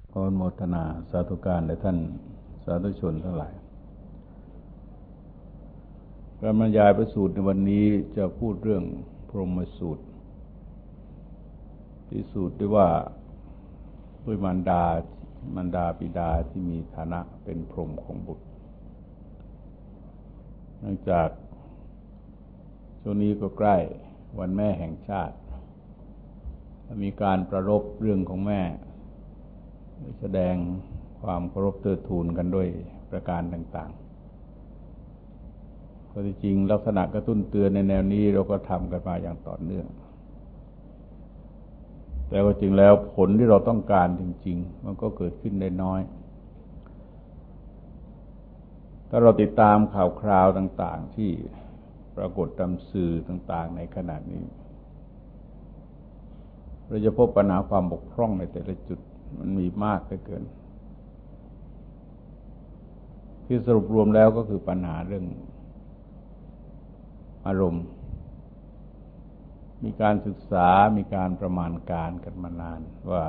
ขออนุโมทนาสาธุการแด่ท่านสาธุชนทั้งหลายการบรรยายพระสูตรในวันนี้จะพูดเรื่องพรหมสูตรที่สูตรที่ว่าด้วยมารดาบิดาที่มีฐานะเป็นพรหมของบุตรเนื่องจากช่วงนี้ก็ใกล้วันแม่แห่งชาติมีการประรบเรื่องของแม่แสดงความเคารพเทิดทูนกันด้วยประการต่างๆข้อที่จริงลักษณะกระตุ้นเตือนในแนวนี้เราก็ทำกันมาอย่างต่อเนื่องแต่ว่าจริงแล้วผลที่เราต้องการจริงๆมันก็เกิดขึ้นได้น้อยถ้าเราติดตามข่าวคราวต่างๆที่ปรากฏตามสื่อต่างๆในขณะนี้เราจะพบปัญหาความบกพร่องในแต่ละจุดมันมีมากเหลือเกินที่สรุปรวมแล้วก็คือปัญหาเรื่องอารมณ์มีการศึกษามีการประมาณการกันมานานว่า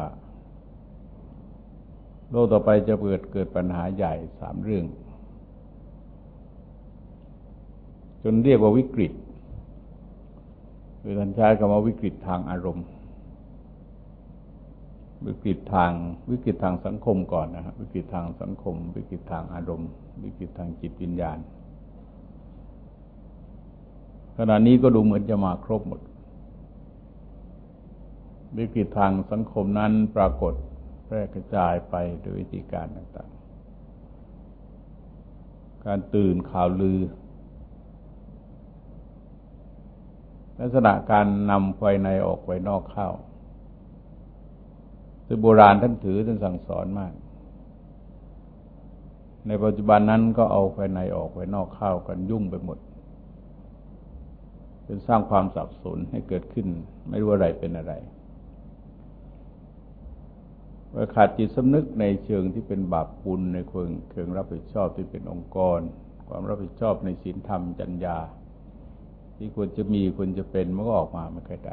โลกต่อไปจะเกิดปัญหาใหญ่3 เรื่องจนเรียกว่าวิกฤตคือท่านใช้คำว่าวิกฤตทางอารมณ์วิกฤตทางสังคมก่อนนะครับวิกฤตทางสังคมวิกฤตทางอารมณ์วิกฤตทางจิตวิญญาณขณะนี้ก็ดูเหมือนจะมาครบหมดวิกฤตทางสังคมนั้นปรากฏแพร่กระจายไปโดยวิธีการต่างๆการตื่นข่าวลือลักษณะการนำไฟในออกไฟนอกเข้าซึ่งโบราณท่านถือท่านสั่งสอนมากในปัจจุบันนั้นก็เอาไฟในออกไฟนอกเข้ากันยุ่งไปหมดเป็นสร้างความสับสนให้เกิดขึ้นไม่รู้อะไรเป็นอะไรว่าขาดจิตสำนึกในเชิงที่เป็นบาปบุญในเชิงรับผิดชอบที่เป็นองค์กรความรับผิดชอบในศีลธรรมจรรยาที่ควรจะมีควรจะเป็นมันก็ออกมาไม่ค่อยได้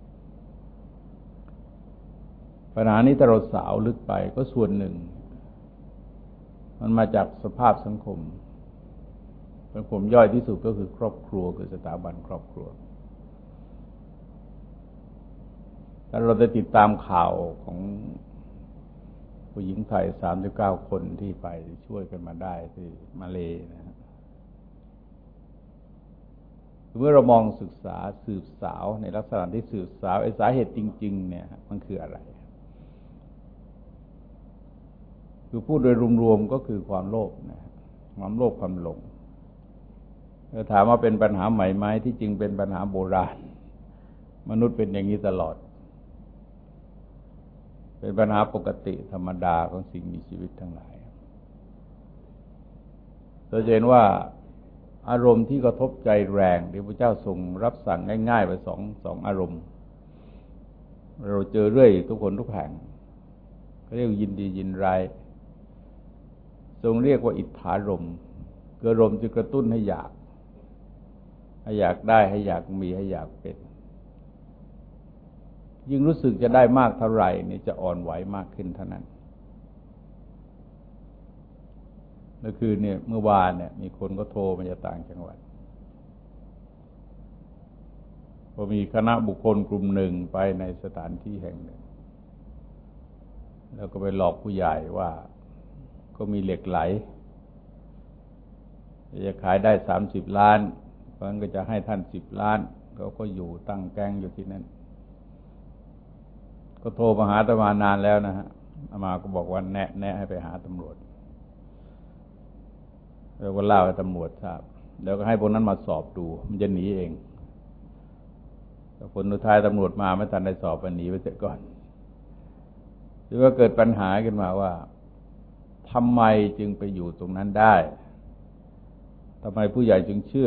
ปัญหานี้ถ้าเราสาวลึกไปก็ส่วนหนึ่งมันมาจากสภาพสังคมสังคมย่อยที่สุดก็คือครอบครัวคือสถาบันครอบครัวถ้าเราได้ติดตามข่าวของผู้หญิงไทย39 คนที่ไปช่วยกันมาได้ที่มาเลนะเมื่อเรามองศึกษาสืบสาวในลักษณะที่สืบสาวไอ้สาเหตุจริงๆเนี่ยมันคืออะไรคือพูดโดยรวมๆก็คือความโลภนะความโลภความหลงถามว่าเป็นปัญหาใหม่ไหมที่จริงเป็นปัญหาโบราณมนุษย์เป็นอย่างนี้ตลอดเป็นปัญหาปกติธรรมดาของสิ่งมีชีวิตทั้งหลายเราจะเห็นว่าอารมณ์ที่กระทบใจแรงที่พระเจ้าทรงรับสั่งง่ายๆไปสองอารมณ์เราเจอเรื่อยทุกคนทุกแห่งเขาเรียกยินดียินร้ายทรงเรียกว่าอิทธารมณ์คืออารมณ์ที่กระตุ้นให้อยากได้ให้อยากมีให้อยากเป็นยิ่งรู้สึกจะได้มากเท่าไหร่นี่จะอ่อนไหวมากขึ้นเท่านั้นนั่นคือเนี่ยเมื่อวานเนี่ยมีคนก็โทรมาจากต่างจังหวัดพอมีคณะบุคคลกลุ่มหนึ่งไปในสถานที่แห่งหนึ่งแล้วก็ไปหลอกผู้ใหญ่ว่าก็มีเหล็กไหลจะขายได้30 ล้านเพราะงั้นก็จะให้ท่าน10 ล้านเขาก็อยู่ตั้งแก๊งอยู่ที่นั่นก็โทรมาหาอาตมานานแล้วนะฮะอาตมาก็บอกว่าแนะให้ไปหาตำรวจแล้วก็เล่าให้ตำรวจทราบแล้วก็ให้พวกนั้นมาสอบดูมันจะหนีเองแต่ผลสุดท้ายตำรวจมาไม่ทันได้สอบมันหนีไปเสียก่อนถือว่าเกิดปัญหาขึ้นมาว่าทำไมจึงไปอยู่ตรงนั้นได้ทำไมผู้ใหญ่จึงเชื่อ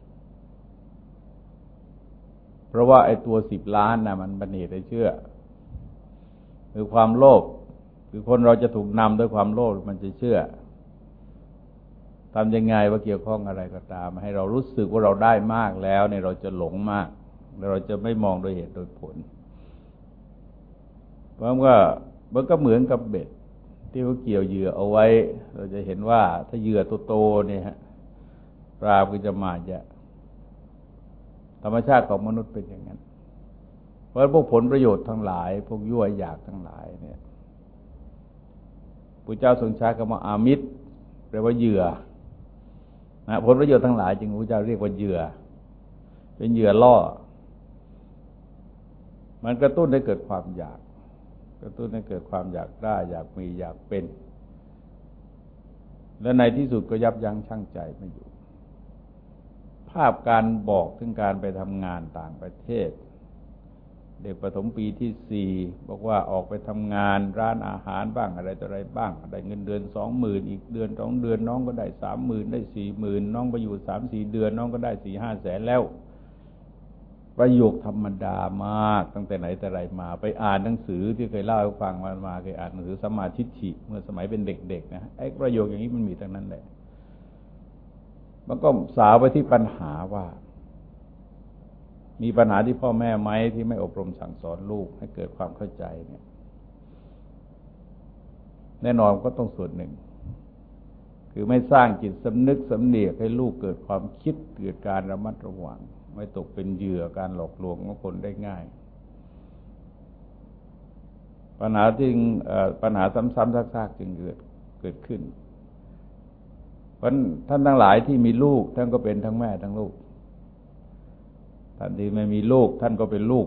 เพราะว่าไอ้ตัว10 ล้านนะมันเป็นเหตุให้เชื่อคือความโลภคือคนเราจะถูกนำด้วยความโลภมันจะเชื่อทำยังไงว่าเกี่ยวข้องอะไรก็ตามให้เรารู้สึกว่าเราได้มากแล้วเนี่ยเราจะหลงมากแล้วเราจะไม่มองโดยเหตุโดยผลเพราะว่ามันก็เหมือนกับเบ็ดที่เขาเกี่ยวเหยื่อเอาไว้เราจะเห็นว่าถ้าเหยื่อโตๆเนี่ยฮะปลาก็จะมาเยอะธรรมชาติของมนุษย์เป็นอย่างนั้นเพราะพวกผลประโยชน์ทั้งหลายพวกยั่วอยากทั้งหลายเนี่ยพระเจ้าทรงใช้คำว่าอามิตรแปลว่าเหยื่อนะผลประโยชน์ทั้งหลายจึงพระเจ้าเรียกว่าเหยื่อเป็นเหยื่อล่อมันกระตุ้นให้เกิดความอยากกระตุ้นให้เกิดความอยากได้อยากมีอยากเป็นและในที่สุดก็ยับยั้งชั่งใจไม่อยู่ภาพการบอกถึงการไปทำงานต่างประเทศเด็กประถมปีที่4บอกว่าออกไปทำงานร้านอาหารบ้างอะไรต่ออะไรบ้างได้เงินเดือน 20,000 อีกเดือน2 เดือนน้องก็ได้ 30,000 ได้ 40,000 น้องไปอยู่ 3-4 เดือนน้องก็ได้ 4-5 แสนแล้วประโยคธรรมดามากตั้งแต่ไหนแต่ไรมาไปอ่านหนังสือที่เคยเล่าให้ฟังมาเคยอ่านหนังสือสัมมาทิฏฐิเมื่อสมัยเป็นเด็กๆนะไอ้ประโยคอย่างนี้มันมีทั้งนั้นแหละมันก็สาวไปที่ปัญหาว่ามีปัญหาที่พ่อแม่ไหมที่ไม่อบรมสั่งสอนลูกให้เกิดความเข้าใจเนี่ยแน่นอนก็ต้องส่วนหนึ่งคือไม่สร้างจิตสำนึกสำเนียกให้ลูกเกิดความคิดเกิดการระมัดระวังไม่ตกเป็นเหยื่อการหลอกลวงของคนได้ง่ายปัญหาซ้ำๆซากๆจึงเกิดขึ้นเพราะท่านทั้งหลายที่มีลูกท่านก็เป็นทั้งแม่ทั้งลูกท่านที่ไม่มีลูกท่านก็เป็นลูก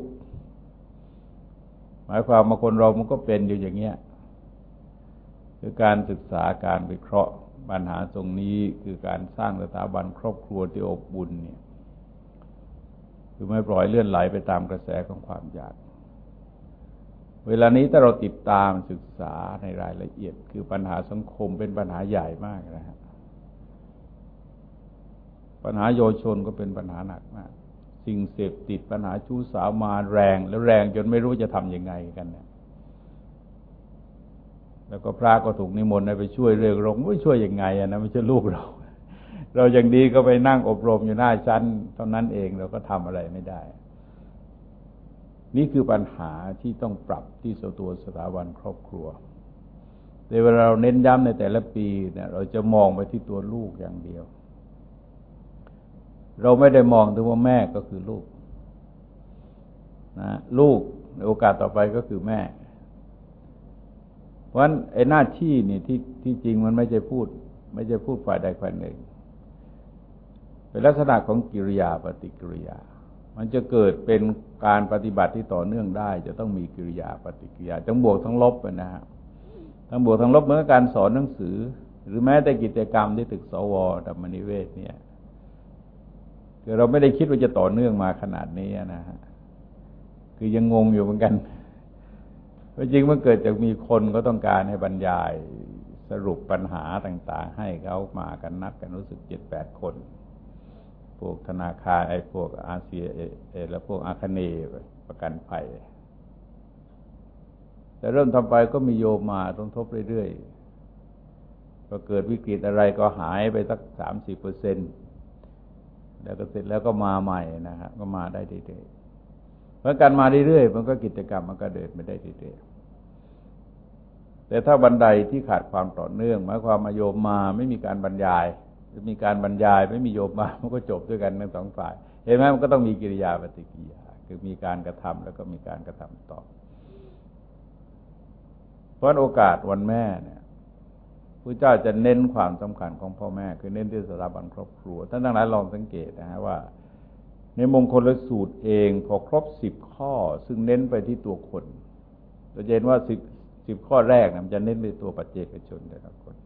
หมายความว่าคนเรามันก็เป็นอยู่อย่างเงี้ยคือการศึกษาการวิเคราะห์ปัญหาตรงนี้คือการสร้างสถาบันครอบครัวที่อบอุ่นเนี่ยคือไม่ปล่อยเลื่อนไหลไปตามกระแสของความอยากเวลานี้ถ้าเราติดตามศึกษาในรายละเอียดคือปัญหาสังคมเป็นปัญหาใหญ่มากนะฮะปัญหาเยาวชนก็เป็นปัญหาหนักมากสิ่งเสพติดปัญหาชู้สาวมาแรงแล้วแรงจนไม่รู้จะทำยังไงกันเนี่ยแล้วก็พระก็ถูกนิมนต์ให้ไปช่วยเรื่องรงไม่ช่วยยังไงนะไม่ใช่ลูกเราอย่างดีก็ไปนั่งอบรมอยู่หน้าชั้นเท่านั้นเองเราก็ทำอะไรไม่ได้นี่คือปัญหาที่ต้องปรับที่ตัวสถาบันครอบครัวแต่เวลาเราเน้นย้ำในแต่ละปีเนี่ยเราจะมองไปที่ตัวลูกอย่างเดียวเราไม่ได้มองถึงว่าแม่ก็คือลูกนะลูกในโอกาสต่อไปก็คือแม่เพราะฉะนั้นไอ้หน้าที่นี่ที่จริงมันไม่ใช่พูดฝ่ายใดฝ่ายหนึ่งเป็นลักษณะของกิริยาปฏิกิริยามันจะเกิดเป็นการปฏิบัติที่ต่อเนื่องได้จะต้องมีกิริยาปฏิกิริยาทั้งบวกทั้งลบนะฮะทั้งบวกทั้งลบเหมือนการสอนหนังสือหรือแม้แต่กิจกรรมที่ตึกสว.ธรรมนิเวศเนี่ยคือเราไม่ได้คิดว่าจะต่อเนื่องมาขนาดนี้นะฮะคือยังงงอยู่เหมือนกันจริงมันเกิดจากมีคนก็ต้องการให้บรรยายสรุปปัญหาต่างๆให้เขามากันนัดกันรู้สึก 7-8 คนพวกธนาคารพวกอาเซียและพวกอาคเนย์ประกันภัยแต่เริ่มทำไปก็มีโยมมาต้องทบเรื่อยๆพอเกิดวิกฤตอะไรก็หายไปสัก 30%แล้วก็เสร็จแล้วก็มาใหม่นะฮะก็มาได้เรื่อยๆเพราะการมาเรื่อยๆมันก็กิจกรรมมันก็เดินไปได้เรื่อยๆแต่ถ้าบันไดที่ขาดความต่อเนื่องหมายความมาโยมมาไม่มีการบรรยายมีการบรรยายไม่มีโยมมามันก็จบด้วยกันทั้งสองฝ่ายเห็นไหมมันก็ต้องมีกิริยาปฏิกิริยาคือมีการกระทำแล้วก็มีการกระทำต่อเพราะโอกาสวันแม่เนี่ยพระเจ้าจะเน้นความสำคัญของพ่อแม่คือเน้นที่สถาบันครอบครัวท่านทั้งหลายลองสังเกตนะฮะว่าในมงคลสูตรเองพอครบ10 ข้อซึ่งเน้นไปที่ตัวคนเราจะเห็นว่า10 ข้อแรกมันจะเน้นไปตัวปัจเจกชนแต่ละคน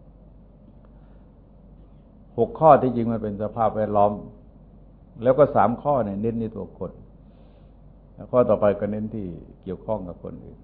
6 ข้อที่จริงมันเป็นสภาพแวดล้อมแล้วก็3 ข้อเนี่ยเน้นในตัวคนแล้วข้อต่อไปก็เน้นที่เกี่ยวข้องกับคนอื่น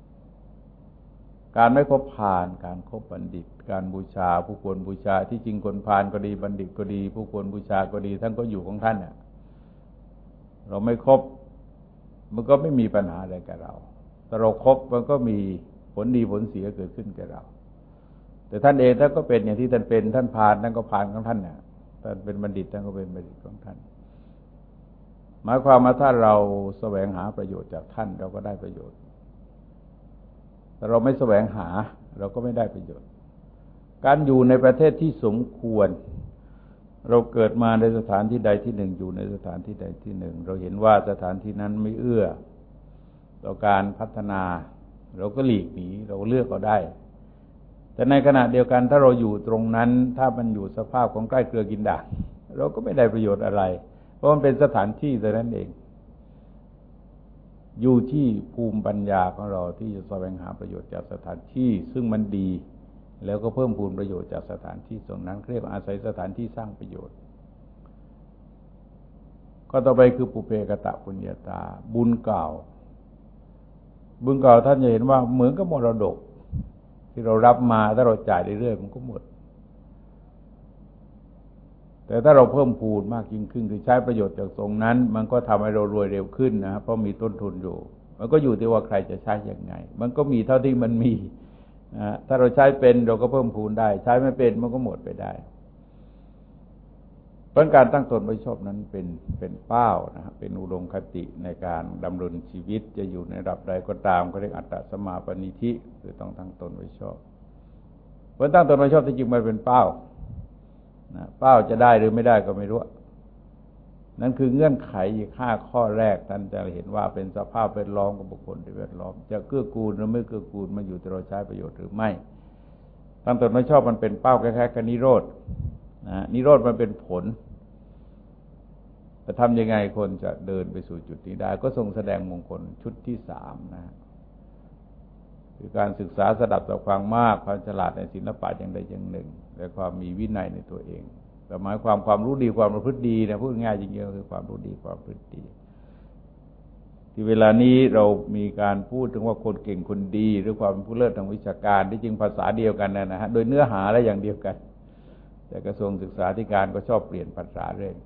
การไม่คบพาลการคบบัณฑิตการบูชาผู้ควรบูชาที่จริงคนพาลก็ดีบัณฑิตก็ดีผู้ควรบูชาก็ดีท่านก็อยู่ของท่านเนี่ยเราไม่คบมันก็ไม่มีปัญหาอะไรกับเราแต่เราคบมันก็มีผลดีผลเสียเกิดขึ้นแก่เราแต่ท่านเองท่านก็เป็นอย่างที่ท่านเป็นท่านพาลท่านก็พาลของท่านเนี่ยท่านเป็นบัณฑิตท่านก็เป็นบัณฑิตของท่านหมายความว่าถ้าเราแสวงหาประโยชน์จากท่านเราก็ได้ประโยชน์ถ้แต่เราไม่แสวงหาเราก็ไม่ได้ประโยชน์การอยู่ในประเทศที่สมควรเราเกิดมาในสถานที่ใดที่หนึ่งอยู่ในสถานที่ใดที่หนึ่งเราเห็นว่าสถานที่นั้นไม่เอื้อต่อการพัฒนาเราก็หลีกหนีเราเลือกก็ได้แต่ในขณะเดียวกันถ้าเราอยู่ตรงนั้นถ้ามันอยู่สภาพของใกล้เกลือกินด่างเราก็ไม่ได้ประโยชน์อะไรเพราะมันเป็นสถานที่แต่นั้นเองอยู่ที่ภูมิปัญญาของเราที่จะแสวงหาประโยชน์จากสถานที่ซึ่งมันดีแล้วก็เพิ่มพูนประโยชน์จากสถานที่ตรงนั้นเรียกว่าอาศัยสถานที่สร้างประโยชน์ก็ต่อไปคือปุเพกตปุญญาตาบุญเก่าท่านจะเห็นว่าเหมือนกับมรดกที่เรารับมาถ้าเราจ่ายเรื่อยๆมันก็หมดแต่ถ้าเราเพิ่มพูนมากยิ่งขึ้นคือใช้ประโยชน์จากตรงนั้นมันก็ทำให้เรารวยเร็วขึ้นนะเพราะมีต้นทุนอยู่มันก็อยู่ที่ว่าใครจะใช้อย่างไงมันก็มีเท่าที่มันมีถ้าเราใช้เป็นเราก็เพิ่มพูนได้ใช้ไม่เป็นมันก็หมดไปได้เพราะการตั้งตนไว้ชอบนั้นเป็นเป้านะครับเป็นอุดมคติในการดำรงชีวิตจะอยู่ในระดับใดก็ตามก็เรียกอัตตสมาปณิธิคือต้องตั้งตนไว้ชอบเพราะตั้งตนไว้ชอบที่จริงมันเป็นเป้าเป้าจะได้หรือไม่ได้ก็ไม่รู้นั่นคือเงื่อนไขอีก5ข้อแรกท่านจะเห็นว่าเป็นสภาพแวดล้อมของบุคคลที่แวดล้อมจะเกื้อกูลหรือไม่เกื้อกูลมาอยู่ที่เราใช้ประโยชน์หรือไม่ตั้งตนไว้ชอบมันเป็นเป้าคล้ายๆกับนิโรธนิโรธมันเป็นผลจะทำยังไงคนจะเดินไปสู่จุดนี้ได้ก็ทรงแสดงมงคลชุดที่3นะคือการศึกษาสดับต่อความมากความฉลาดในศิลปะอย่างใดอย่างหนึ่งและความมีวินัยในตัวเองแต่หมายความรู้ดีความประพฤติดีนะพูดง่ายจริงๆคือความรู้ดีความประพฤติดีที่เวลานี้เรามีการพูดถึงว่าคนเก่งคนดีหรือความเป็นผู้เลิศทางวิชาการที่จริงภาษาเดียวกันนะฮะโดยเนื้อหาและอย่างเดียวกันแต่กระทรวงศึกษาธิการก็ชอบเปลี่ยนภาษาเรื่อย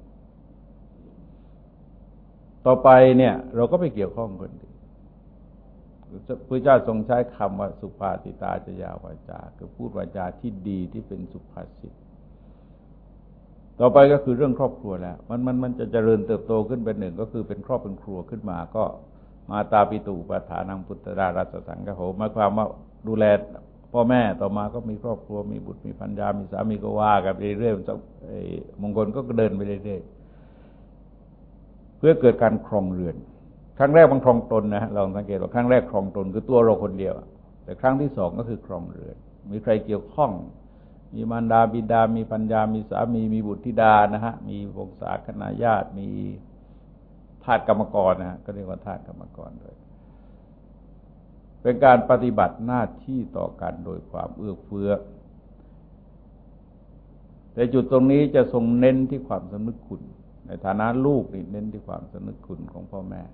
ต่อไปเนี่ยเราก็ไปเกี่ยวข้องคนดีพระเจ้าทรงใช้คำว่าสุภาษิตาจยาวาจาคือพูดวาจาที่ดีที่เป็นสุภาษิตต่อไปก็คือเรื่องครอบครัวแล้วมันจะเจริญเติบโตขึ้นเป็นหนึ่งก็คือเป็นครอบเป็นครัวขึ้นมาก็มาตาปิตุปฐานังพุทธรารัสสังฆโหหมายความว่าดูแลพ่อแม่ต่อมาก็มีครอบครัวมีบุตรมีภรรยามีสามีก็ว่ากันไปเรื่อยๆมงคลก็เดินไปเรื่อยๆเพื่อเกิดการครองเรือนครั้งแรกมันครองตนนะลองสังเกตว่าครั้งแรกครองตนคือตัวเราคนเดียวแต่ครั้งที่2ก็คือครองเรือนมีใครเกี่ยวข้องมีมารดาบิดามีปัญญามีสามีมีบุตรธิดานะฮะมีวงศาคณาญาติมีทาสกรรมกรนะฮะก็เรียกว่าทาสกรรมกรด้วยเป็นการปฏิบัติหน้าที่ต่อกันโดยความเอื้อเฟื้อแต่จุดตรงนี้จะทรงเน้นที่ความสำนึกคุณในฐานะลูกนี่เน้นที่ความสำนึกคุณของพ่อแม่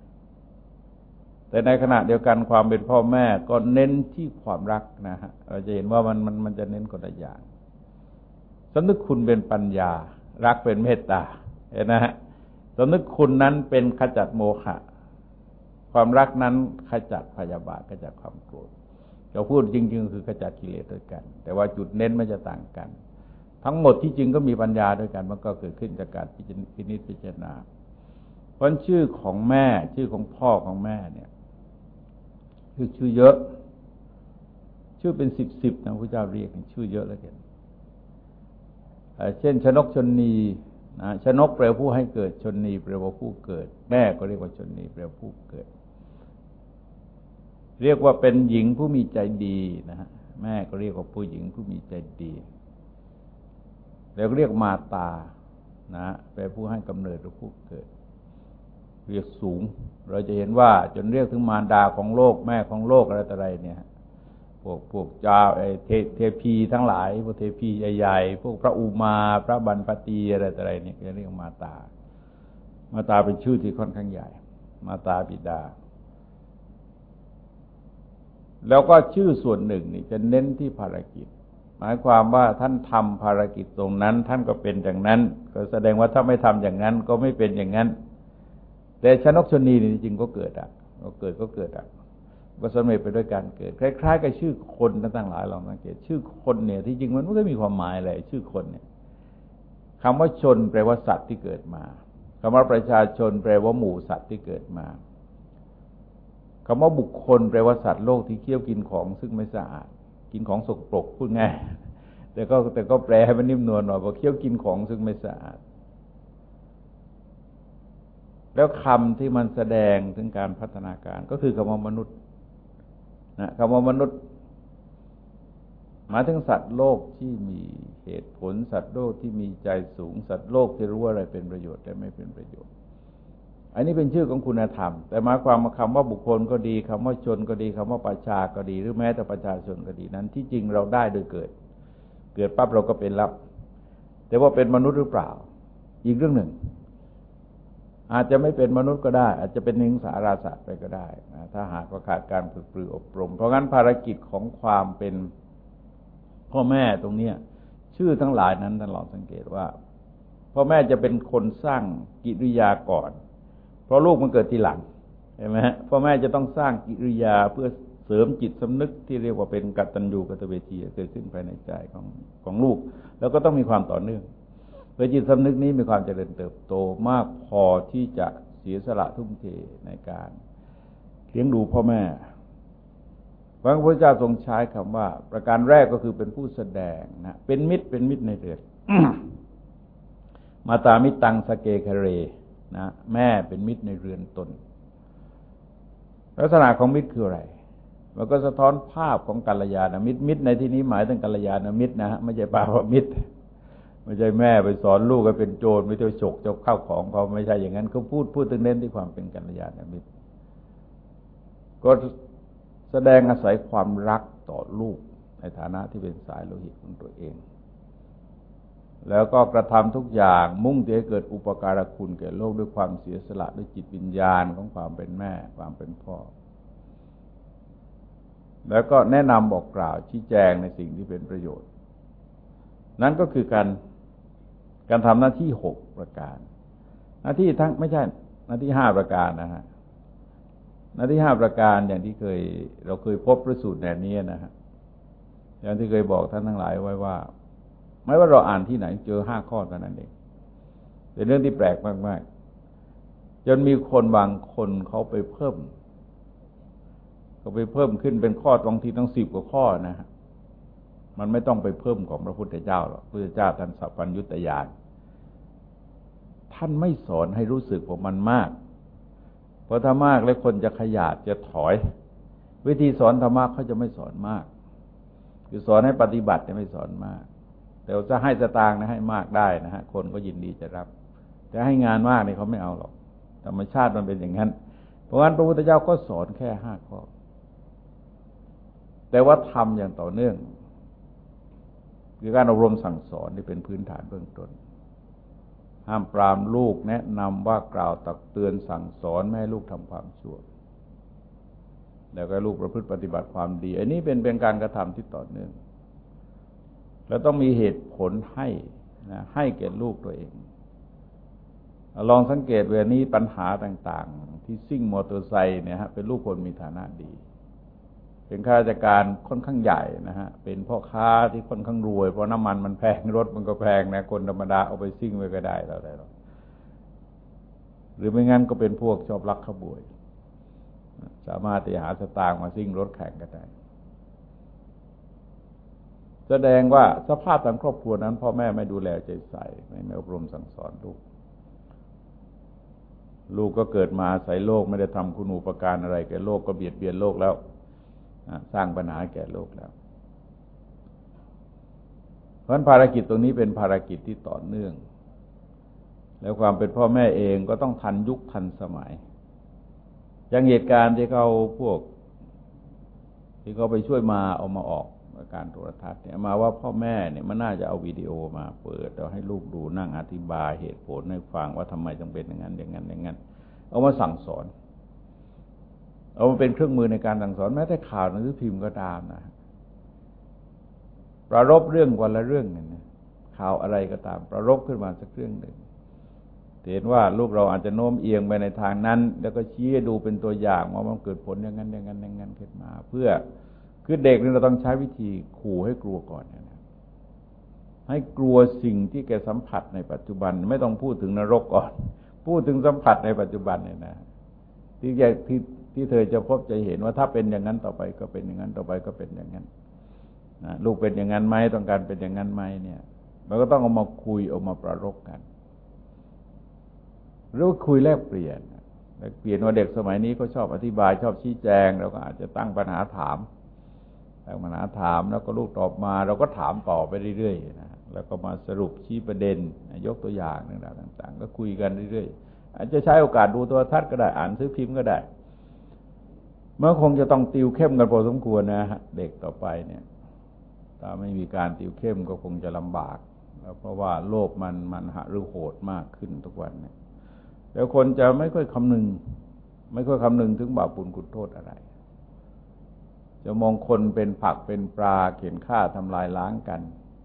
แต่ในขณะเดียวกันความเป็นพ่อแม่ก็เน้นที่ความรักนะฮะเราจะเห็นว่ามันจะเน้นคนละอย่างสำนึกคุณเป็นปัญญารักเป็นเมตตาเห็นนะฮะสำนึกคุณนั้นเป็นขจัดโมหะความรักนั้นขจัดพยาบาทขจัดความโกรธเราพูดจริงๆคือขจัดกิเลสด้วยกันแต่ว่าจุดเน้นมันจะต่างกันทั้งหมดที่จริงก็มีปัญญาด้วยกันมันก็เกิดขึ้นจากการพินิจพิจารณาเพราะชื่อของแม่ชื่อของพ่อของแม่เนี่ยชื่อเยอะชื่อเป็น10นะพระเจ้าเรียกชื่อเยอะแล้วกันเช่นชนกชนนีนะชนกแปลผู้ให้เกิดชนนีแปลว่าผู้เกิดแม่ก็เรียกว่าชนนีแปลผู้เกิดเรียกว่าเป็นหญิงผู้มีใจดีนะฮะแม่ก็เรียกว่าผู้หญิงผู้มีใจดีแล้วเรียกมาตานะแปลผู้ให้กำเนิดหรือผู้เกิดเรียกสูงเราจะเห็นว่าจนเรียกถึงมารดาของโลกแม่ของโลกอะไรต่ออะไรเนี่ยพวกเจ้าเทพีทั้งหลายพวกเทพีใหญ่ๆพวกพระอุมาพระบรรพตีอะไรต่ออะไรเนี่ยจะเรียกมาตาเป็นชื่อที่ค่อนข้างใหญ่มาตาบิดาแล้วก็ชื่อส่วนหนึ่งนี่จะเน้นที่ภารกิจหมายความว่าท่านทำภารกิจตรงนั้นท่านก็เป็นอย่างนั้นก็แสดงว่าถ้าไม่ทำอย่างนั้นก็ไม่เป็นอย่างนั้นแต่ชนกชนีนี่จริงๆก็เกิดก็เกิดก็สำเร็จไปด้วยการเกิดคล้ายๆกับชื่อคนต่างๆหลายลองสังเกตชื่อคนเนี่ยที่จริงมันไม่ได้มีความหมายอะไรชื่อคนเนี่ยคำว่าชนแปลว่าสัตว์ที่เกิดมาคำว่าประชาชนแปลว่าหมู่สัตว์ที่เกิดมาคคำว่าบุคคลแปลว่าสัตว์โลกที่เคี้ยวกินของซึ่งไม่สะอาดกินของสกปรกพูดง่ายแต่ก็แปลให้มันนิ่มนวลหน่อยว่าเคี้ยวกินของซึ่งไม่สะอาดแล้วคำที่มันแสดงถึงการพัฒนาการก็คือคำว่ามนุษย์นะคำว่ามนุษย์หมายถึงสัตว์โลกที่มีเหตุผลสัตว์โลกที่มีใจสูงสัตว์โลกที่รู้อะไรเป็นประโยชน์และไม่เป็นประโยชน์อันนี้เป็นชื่อของคุณธรรมแต่หมายความว่าคำว่าบุคคลก็ดีคำว่าชนก็ดีคำว่าประชาก็ดีหรือแม้แต่ประชาชนก็ดีนั้นที่จริงเราได้โดยเกิดปั๊บเราก็เป็นรับแต่ว่าเป็นมนุษย์หรือเปล่าอีกเรื่องหนึ่งอาจจะไม่เป็นมนุษย์ก็ได้อาจจะเป็นสิงสาราสัตว์ไปก็ได้นะถ้าหากว่าขาดการฝึกปรืออบรมเพราะงั้นภารกิจของความเป็นพ่อแม่ตรงนี้ชื่อทั้งหลายนั้นท่านลองสังเกตว่าพ่อแม่จะเป็นคนสร้างกิริยาก่อนเพราะลูกมันเกิดทีหลังเห็นไหมฮะพ่อแม่จะต้องสร้างกิริยาเพื่อเสริมจิตสำนึกที่เรียกว่าเป็นกตัญญูกตเวทีเกิดขึ้นภายในใจของลูกแล้วก็ต้องมีความต่อเนื่องเพื่อจิตสำนึกนี้มีความเจริญเติบโตมากพอที่จะเสียสละทุ่มเทในการเลี้ยงดูพ่อแม่พระพุทธเจ้าทรงใช้คำว่าประการแรกก็คือเป็นผู้แสดงนะเป็นมิตรในเรือน มาตามิตังสเกคเรนะแม่เป็นมิตรในเรือนตนลักษณะของมิตรคืออะไรมันก็สะท้อนภาพของกัลยาณมิตรมิตรในที่นี้หมายถึงกัลยาณมิตรนะฮะไม่ใช่ปาว่ามิตรไม่ใช่แม่ไปสอนลูกให้เป็นโจรไม่เที่ยวฉกเจ้าข้าวของเขาไม่ใช่อย่างนั้นเขาพูดถึงเน้นที่ความเป็นกัลยาณมิตรก็แสดงอาศัยความรักต่อลูกในฐานะที่เป็นสายโลหิตของตัวเองแล้วก็กระทำทุกอย่างมุ่งที่ให้เกิดอุปการคุณแก่โลกด้วยความเสียสละด้วยจิตวิญญาณของความเป็นแม่ความเป็นพ่อแล้วก็แนะนำบอกกล่าวชี้แจงในสิ่งที่เป็นประโยชน์นั่นก็คือการทำหน้าที่6ประการหน้าที่ทั้งไม่ใช่หน้าที่5ประการนะฮะหน้าที่5ประการอย่างที่เราเคยพบประสูตรแบบนี้นะฮะอย่างที่เคยบอกท่านทั้งหลายไว้ว่าไม่ว่าเราอ่านที่ไหนเจอ5ข้อเท่านั้นเองเป็นเรื่องที่แปลกมากๆจนมีคนบางคนเขาไปเพิ่มขึ้นเป็นข้อบางทีตั้ง10 กว่าข้อนะฮะมันไม่ต้องไปเพิ่มของพระพุทธเจ้าหรอกพระพุทธเจ้าท่านสัพพัญญุตญาณท่านไม่สอนให้รู้สึกว่ามันมากเพราะถ้ามากแล้วคนจะขยาดจะถอยวิธีสอนธรรมะเขาจะไม่สอนมากคือสอนให้ปฏิบัติจะไม่สอนมากแต่จะให้สตางค์นะให้มากได้นะฮะคนก็ยินดีจะรับแต่ให้งานมากนี่เขาไม่เอาหรอกธรรมชาติมันเป็นอย่างนั้นเพราะงั้นพระพุทธเจ้าก็สอนแค่5 ข้อแต่ว่าทำอย่างต่อเนื่องคือการอบรมสั่งสอนที่เป็นพื้นฐานเบื้องต้นห้ามปรามลูกแนะนำว่ากล่าวตักเตือนสั่งสอนไม่ให้ลูกทำความชั่วแล้วก็ลูกประพฤติปฏิบัติความดีอันนี้เป็นการกระทำที่ต่อเนื่องแล้วต้องมีเหตุผลให้แก่ลูกตัวเองลองสังเกตเวลานี้ปัญหาต่างๆที่ซิ่งมอเตอร์ไซค์เนี่ยฮะเป็นลูกคนมีฐานะดีเป็นข้าราชการค่อนข้างใหญ่นะฮะเป็นพ่อค้าที่ค่อนข้างรวยเพราะน้ำมันแพงรถมันก็แพงนะคนธรรมดาเอาไปซิ่งไว้ก็ได้แล้วได้หรอกหรือไม่งั้นก็เป็นพวกชอบลักขโมยสามารถที่หาสตางค์มาซิ่งรถแข่งก็ได้แสดงว่าสภาพทางครอบครัวนั้นพ่อแม่ไม่ดูแลใจใส่ไม่อบรมสั่งสอนลูกก็เกิดมาอาศัยโลกไม่ได้ทำคุณูปการอะไรแก่โลกก็เบียดเบียนโลกแล้วสร้างปัญหาแก่โลกแล้วเพราะฉะนั้นภารกิจตรงนี้เป็นภารกิจที่ต่อเนื่องแล้วความเป็นพ่อแม่เองก็ต้องทันยุคทันสมัยอย่างเหตุการณ์ที่เขาไปช่วยมาเอามาออกการโทรทัศน์เนี่ยมาว่าพ่อแม่เนี่ยมันน่าจะเอาวิดีโอมาเปิดแล้วให้ลูกดูนั่งอธิบายเหตุผลให้ฟังว่าทำไมต้องเป็นอย่างนั้นเอามาสั่งสอนเอามาเป็นเครื่องมือในการสั่งสอนแม้แต่ข่าวหนังสือพิมพ์ก็ตามนะประรบเรื่องวันละเรื่องนึงนะข่าวอะไรก็ตามประรบขึ้นมาสักเรื่องหนึ่งเห็นว่าลูกเราอาจจะโน้มเอียงไปในทางนั้นแล้วก็ชี้ให้ดูเป็นตัวอย่างว่ามันเกิดผลอย่างนั้นขึ้นมาเพื่อคือเด็กนี่เราต้องใช้วิธีขู่ให้กลัวก่อนนะให้กลัวสิ่งที่แกสัมผัสในปัจจุบันไม่ต้องพูดถึงนรกก่อนพูดถึงสัมผัสในปัจจุบันเนี่ยนะที่ที่เธอจะพบจะเห็นว่าถ้าเป็นอย่างนั้นต่อไปก็เป็นอย่างนั้นต่อไปก็เป็นอย่างนั้นลูกเป็นอย่างนั้นไหมต้องการเป็นอย่างนั้นไหมเนี่ยมันก็ต้องเอามาคุยเอามาประรบกันหรือว่าคุยแลกเปลี่ยนว่าเด็กสมัยนี้ก็ชอบอธิบายชอบชี้แจงเราก็อาจจะตั้งปัญหาถามแล้วก็ลูกตอบมาเราก็ถามต่อไปเรื่อยๆนะแล้วก็มาสรุปชี้ประเด็นยกตัวอย่างต่างๆก็คุยกันเรื่อยๆอาจจะใช้โอกาสดูโทรทัศน์ก็ได้อ่านซื้อพิมพ์ก็ได้เมื่อคงจะต้องติวเข้มกันพอสมควรนะฮะเด็กต่อไปเนี่ยถ้าไม่มีการติวเข้มก็คงจะลำบากแล้วเพราะว่าโลกมันหฤโหดมากขึ้นทุกวันเนี่ยแล้วคนจะไม่ค่อยคำนึงถึงบาปบุญคุณโทษอะไรจะมองคนเป็นผักเป็นปลาเขียนฆ่าทำลายล้างกัน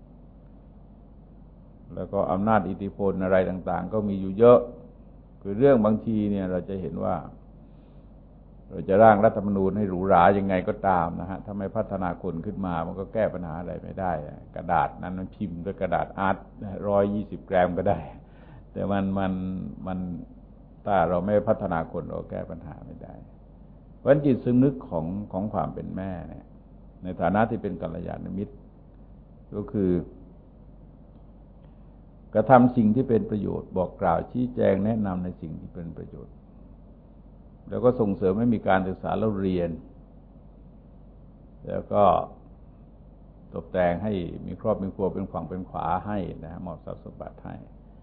แล้วก็อำนาจอิทธิพลอะไรต่างๆก็มีอยู่เยอะคือเรื่องบางทีเนี่ยเราจะเห็นว่าเราจะร่างรัฐธรรมนูญให้หรูหรายังไงก็ตามนะฮะถ้าไม่พัฒนาคนขึ้นมามันก็แก้ปัญหาอะไรไม่ได้กระดาษนั้นมันพิมพ์ด้วยกระดาษอาร์ต120 กรัมก็ได้แต่มันถ้าเราไม่พัฒนาคนเราแก้ปัญหาไม่ได้เพราะฉะนั้นจิตสำนึกของความเป็นแม่เนี่ยในฐานะที่เป็นกัลยาณมิตรก็คือกระทำสิ่งที่เป็นประโยชน์บอกกล่าวชี้แจงแนะนำในสิ่งที่เป็นประโยชน์แล้วก็ส่งเสริมให้มีการศึกษาแล้วเรียนแล้วก็ตกแต่งให้มีครอบมีครัวเป็นฝั่งเป็นขวาให้นะมอบทรัพย์สมบัติให้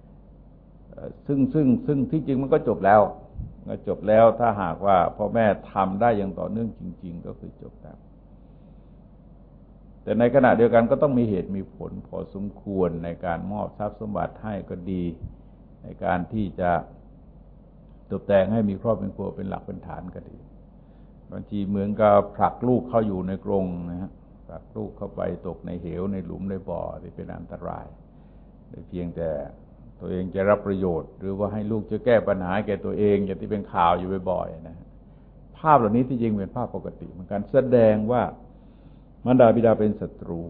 ซึ่งที่จริงมันก็จบแล้วถ้าหากว่าพ่อแม่ทำได้อย่างต่อเนื่องจริงๆก็คือจบแล้วแต่ในขณะเดียวกันก็ต้องมีเหตุมีผลพอสมควรในการมอบทรัพย์สมบัติให้ก็ดีในการที่จะตกแต่งให้มีครอบครัวเป็นหลักเป็นฐานก็ดีบางทีเหมือนกับผลักลูกเข้าอยู่ในกรงนะฮะผลักลูกเข้าไปตกในเหวในหลุมในบ่อที่เป็นอันตรายเพียงแต่ตัวเองจะรับประโยชน์หรือว่าให้ลูกจะแก้ปัญหาแก่ตัวเองอย่างที่เป็นข่าวอยู่บ่อยๆนะภาพเหล่านี้ที่จริงเป็นภาพปกติเหมือนกันแสดงว่ามารดาบิดาเป็นศัตรู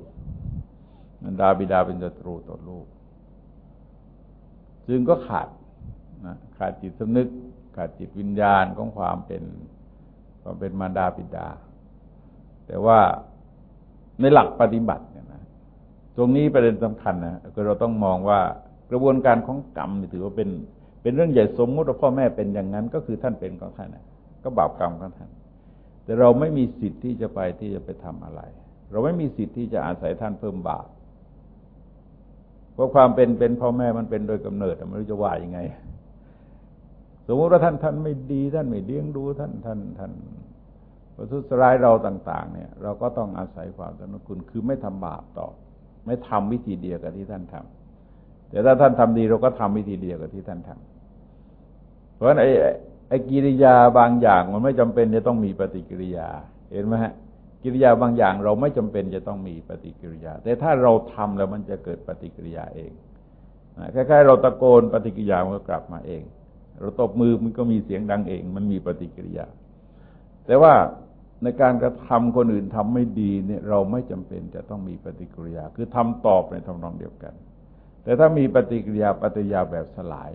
ต่อลูกจึงก็ขาดจิตสำนึกขาดจิตวิญญาณของความเป็นมารดาบิดาแต่ว่าในหลักปฏิบัติเนี่ยนะตรงนี้ประเด็นสำคัญนะคือเราต้องมองว่ากระบวนการของกรรมถือว่าเป็นเรื่องใหญ่สมมติว่าพ่อแม่เป็นอย่างนั้นก็คือท่านเป็นของท่านนะก็บาปกรรมของท่านแต่เราไม่มีสิทธิ์ที่จะไปทำอะไรเราไม่มีสิทธิ์ที่จะอาศัยท่านเพิ่มบาปเพราะความเป็นพ่อแม่มันเป็นโดยกำเนิดไม่รู้จะว่ายังไงสมมติว่าท่านไม่ดีท่านไม่เลี้ยงดูท่านประทุษร้ายเราต่างๆเนี่ยเราก็ต้องอาศัยความกรุณาคุณคือไม่ทำบาปต่อไม่ทำวิธีเดียวกับที่ท่านทำแต่ถ้าท่านทำดีเราก็ทำวิธีเดียวกับที่ท่านทำเพราะฉะนั้นไอ้กิริยาบางอย่างมันไม่จำเป็นจะต้องมีปฏิกิริยาเห็นไหมฮะกิริยาบางอย่างเราไม่จำเป็นจะต้องมีปฏิกิริยาแต่ถ้าเราทำแล้วมันจะเกิดปฏิกิริยาเองคล้ายๆเราตะโกนปฏิกิริยามันก็กลับมาเองเราตบมือมันก็มีเสียงดังเองมันมีปฏิกิริยาแต่ว่าในการกระทำคนอื่นทำไม่ดีเนี่ยเราไม่จำเป็นจะต้องมีปฏิกิริยาคือทำตอบในทำนองเดียวกันแต่ถ้ามีปฏิกิริยาแบบสลาย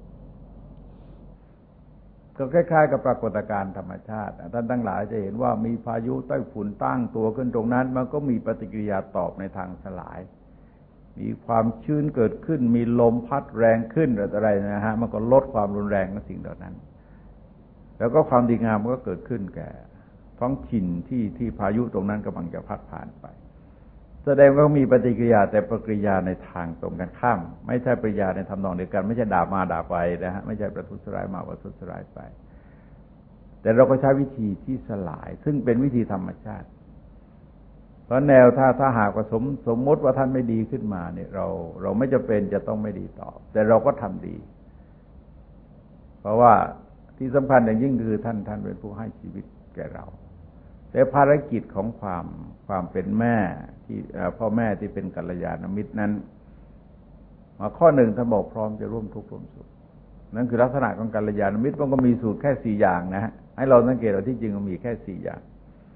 ก็คล้ายๆกับปรากฏการณ์ธรรมชาติท่านทั้งหลายจะเห็นว่ามีพายุไต้ฝุ่นตั้งตัวขึ้นตรงนั้นมันก็มีปฏิกิริยาตอบในทางสลายมีความชื้นเกิดขึ้นมีลมพัดแรงขึ้นอะไรนะฮะมันก็ลดความรุนแรงของสิ่งเหล่านั้นแล้วก็ความดีงามมันก็เกิดขึ้นแก่ท้องถิ่นที่พายุตรงนั้นกำลังจะพัดผ่านไปแสดงว่ามีปฏิกิริยาแต่ปฏิกิริยาในทางตรงกันข้ามไม่ใช่ปฏิกิริยาในทำนองเดียวกันไม่ใช่ด่ามาด่าไปนะฮะไม่ใช่ประทุษร้ายมาประทุษร้ายไปแต่เราก็ใช้วิธีที่สลายซึ่งเป็นวิธีธรรมชาติเพราะแนวถ้าหากว่าสมมติว่าท่านไม่ดีขึ้นมาเนี่ยเราไม่จำเป็นจะต้องไม่ดีตอบแต่เราก็ทำดีเพราะว่าที่สำคัญอย่างยิ่งคือท่านเป็นผู้ให้ชีวิตแก่เราแต่ภารกิจของความเป็นแม่ที่พ่อแม่ที่เป็นกัลยาณมิตรนั้นมาข้อหนึ่งท่านบอกพร้อมจะร่วมทุกข์ร่วมสุขนั่นคือลักษณะของกัลยาณมิตรมันก็มีสูตรแค่4อย่างนะฮะให้เราสังเกตว่าที่จริงมันมีแค่4อย่าง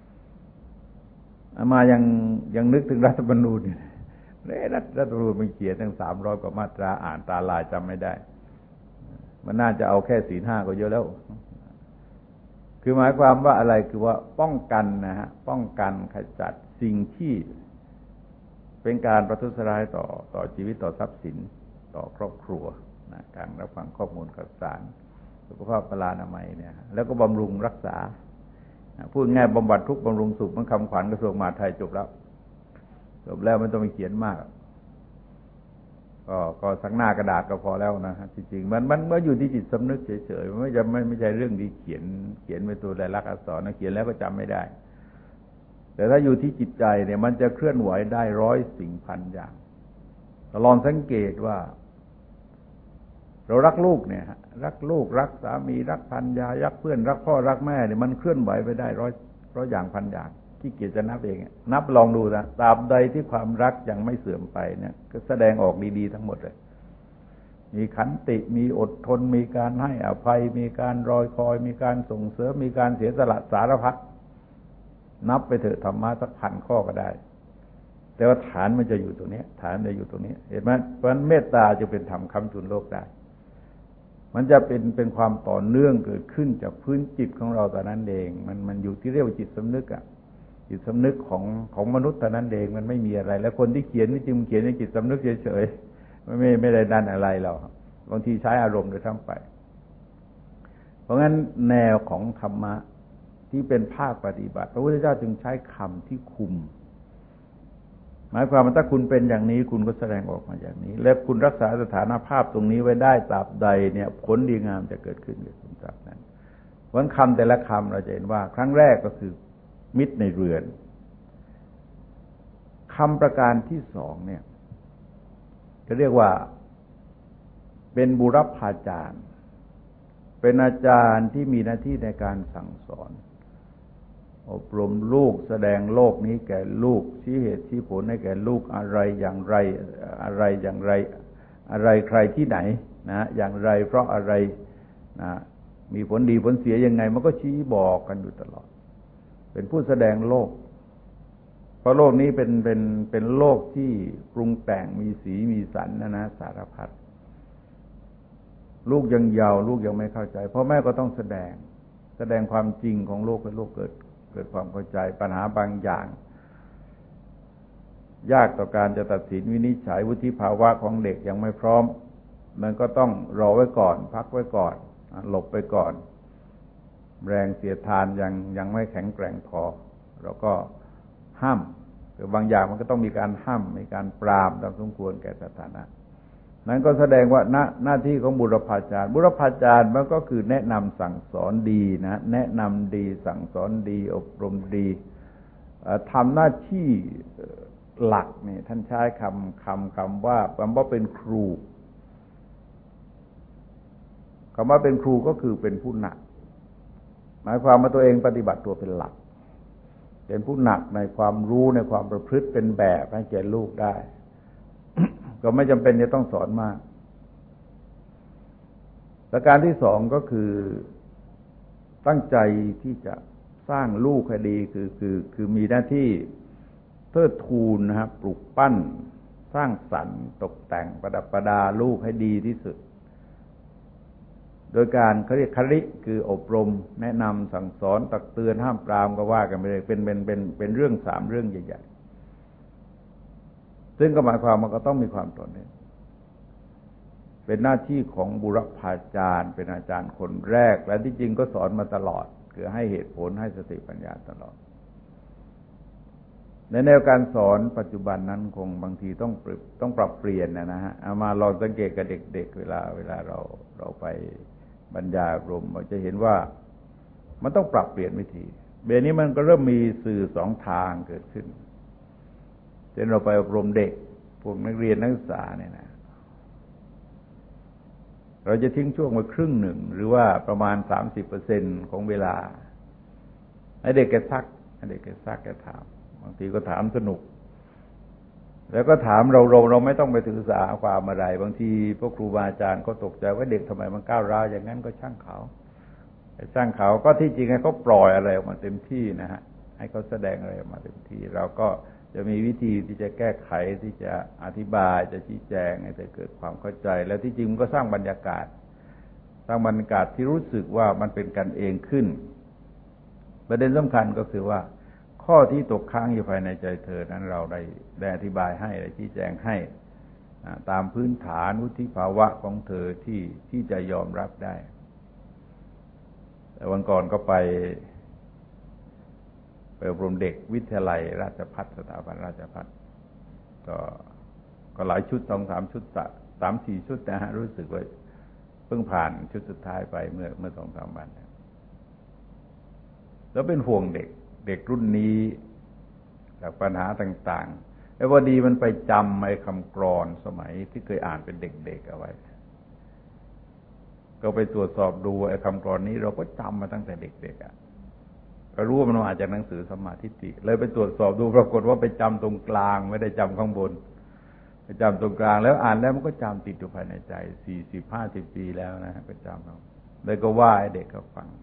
มายังนึกถึงรัฐธรรมนูญเนี่ยรัฐธรรมนูญมันเขียนตั้ง300 กว่ามาตราอ่านตาลายจำไม่ได้มันน่าจะเอาแค่ศีล 5ก็เยอะแล้วคือหมายความว่าอะไรคือว่าป้องกันนะฮะป้องกันขจัดสิ่งที่เป็นการประทุษร้ายต่อชีวิตต่อทรัพย์สินต่อครอบครัวนะการรับฟังข้อมูลข่าวสารสุขภาพพลานามัยเนี่ยแล้วก็บำรุงรักษาพูดง่ายบำบัดทุกข์บำรุงสุขมันคำขวัญกระทรวงมหาดไทยจบแล้วไม่ต้องไปเขียนมากก็สักหน้ากระดาษก็พอแล้วนะฮะจริงๆมันเมื่ออยู่ที่จิตสำนึกเฉยๆมันไม่ใช่เรื่องที่เขียนเป็นตัวลายลักษณ์อักษรนะเขียนแล้วก็จำไม่ได้แต่ถ้าอยู่ที่จิตใจเนี่ยมันจะเคลื่อนไหวได้ร้อยสิ่งพันอย่างลองสังเกตว่าเรารักลูกเนี่ยรักลูกรักสามีรักภรรยารักเพื่อนรักพ่อรักแม่เนี่ยมันเคลื่อนไหวไปได้ร้อยอย่างพันอย่างขี้เกียจจะนับเองนับลองดูนะตราบใดที่ความรักยังไม่เสื่อมไปเนี่ยก็แสดงออกดีๆทั้งหมดเลยมีขันติมีอดทนมีการให้อภัยมีการรอคอยมีการส่งเสริมมีการเสียสละสารพัดนับไปเถอะธรรมะสักพันข้อก็ได้แต่ว่าฐานมันจะอยู่ตรงนี้ฐานจะอยู่ตรงนี้เห็นไหมเพราะฉะนั้นเมตตาจะเป็นธรรมค้ำจุนโลกได้มันจะเป็นความต่อเนื่องเกิดขึ้นจากพื้นจิตของเราแต่นั้นเองมันอยู่ที่เรียกว่าจิตสำนึกจิตสำนึกของมนุษย์แต่นั้นเองมันไม่มีอะไรแล้วคนที่เขียนนี่จริงเขียนในจิตสำนึกเฉยๆไม่ได้ดันอะไรเราบางทีใช้อารมณ์โดยทั้งไปเพราะงั้นแนวของธรรมะที่เป็นภาคปฏิบัติพระพุทธเจ้าจึงใช้คำที่คุมหมายความว่าถ้าคุณเป็นอย่างนี้คุณก็แสดงออกมาอย่างนี้และคุณรักษาสถานภาพตรงนี้ไว้ได้ตราบใดเนี่ยผลดีงามจะเกิดขึ้นกับคุณตราบนั้นเพราะคำแต่ละคำเราจะเห็นว่าครั้งแรกก็คือมิตรในเรือนคำประการที่สองเนี่ยจะเรียกว่าเป็นบุรพาจารย์เป็นอาจารย์ที่มีหน้าที่ในการสั่งสอนอบรมลูกแสดงโลกนี้แก่ลูกชี้เหตุชี้ผลให้แก่ลูกอะไรอย่างไรอะไรอย่างไรอะไรใครที่ไหนนะอย่างไรเพราะอะไรนะมีผลดีผลเสียยังไงมันก็ชี้บอกกันอยู่ตลอดเป็นผู้แสดงโลกเพราะโลกนี้เป็นโลกที่ปรุงแต่งมีสีมีสันนะสารพัดลูกยังเยาว์ลูกยังไม่เข้าใจพ่อแม่ก็ต้องแสดงความจริงของโลกให้โลกเกิดความเข้าใจปัญหาบางอย่างยากต่อการจะตัดสินวินิจฉัยวุฒิภาวะของเด็กยังไม่พร้อมมันก็ต้องรอไว้ก่อนพักไว้ก่อนหลบไปก่อนแรงเสียดทานยังไม่แข็งแกร่งพอเราก็ห้ามคือบางอย่างมันก็ต้องมีการห้ามมีการปรามตามสมควรแก่สถานะนั้นก็แสดงว่าหน้าที่ของบุรพาจารย์มันก็คือแนะนำสั่งสอนดีนะแนะนำดีสั่งสอนดีอบรมดีทำหน้าที่หลักเนี่ยท่านใช้คำว่าเป็นครูคำว่าเป็นครูก็คือเป็นผู้หนักหมายความว่าตัวเองปฏิบัติตัวเป็นหลักเป็นผู้หนักในความรู้ในความประพฤติเป็นแบบให้แก่ลูกได้ ก็ไม่จำเป็นจะต้องสอนมากประการที่สองก็คือตั้งใจที่จะสร้างลูกให้ดีคือมีหน้าที่เทิดทูนนะครับปลูกปั้นสร้างสรรค์ตกแต่งประดับประดาลูกให้ดีที่สุดโดยการเขาเรียกคริคืออบรมแนะนำสั่งสอนตักเตือนห้ามปรามก็ว่ากันไปเลยเป็นเรื่อง3เรื่องใหญ่ๆซึ่งก็หมายความมันก็ต้องมีความต่อเนื่องเป็นหน้าที่ของบุรพาจารย์เป็นอาจารย์คนแรกและที่จริงก็สอนมาตลอดคือให้เหตุผลให้สติปัญญาตลอดในแนวการสอนปัจจุบันนั้นคงบางทีต้องปรับเปลี่ยนนะฮะเอามาลองสังเกตกับเด็กๆเวลาเราไปบรรยายอบรมเราจะเห็นว่ามันต้องปรับเปลี่ยนวิธีเดี๋ยวนี้มันก็เริ่มมีสื่อ2 ทางเกิดขึ้นเช่นเราไปอบรมเด็กพวกนักเรียนนักศึกษาเนี่ยนะเราจะทิ้งช่วงไว้ครึ่งหนึ่งหรือว่าประมาณ 30% ของเวลาให้เด็กแกซักแกถามบางทีก็ถามสนุกแล้วก็ถามเราไม่ต้องไปถือสาความอะไรบางทีพวกครูบาอาจารย์ก็ตกใจว่าเด็กทำไมมันก้าวร้าวอย่างนั้นก็ช่างเขาก็ที่จริงให้เขาปล่อยอะไรออกมาเต็มที่นะฮะให้เขาแสดงอะไรออกมาเต็มที่เราก็จะมีวิธีที่จะแก้ไขที่จะอธิบายจะชี้แจงให้เกิดความเข้าใจแล้วที่จริงมันก็สร้างบรรยากาศที่รู้สึกว่ามันเป็นกันเองขึ้นประเด็นสำคัญก็คือว่าข้อที่ตกค้างอยู่ภายในใจเธอนั้นเราได้อธิบายให้ได้ชี้แจงให้ตามพื้นฐานวุฒิภาวะของเธอที่จะยอมรับได้แต่วันก่อนก็ไปอบรมเด็กวิทยาลัยราชภัฏสถาบันราชภัฏก็หลายชุด2-3 ชุด3-4 ชุดนะฮะรู้สึกว่าเพิ่งผ่านชุดสุดท้ายไปเมื่อ 2-3 วันแล้วเป็นห่วงเด็กรุ่นนี้จากปัญหาต่างๆแล้วพอดีมันไปจำไอ้คำกลอนสมัยที่เคยอ่านเป็นเด็กๆเอาไว้ก็ไปตรวจสอบดูไอ้คำกลอนนี้เราก็จำมาตั้งแต่เด็กๆก็รู้ว่ามันมาจากหนังสือสัมมาทิฏฐิเลยไปตรวจสอบดูปรากฏว่าไปจำตรงกลางไม่ได้จำข้างบนไปจำตรงกลางแล้วอ่านแล้วมันก็จำติดอยู่ภายในใจ40-50 ปีแล้วนะก็จำเอาเลยก็ว่าให้เด็กเขาฟัง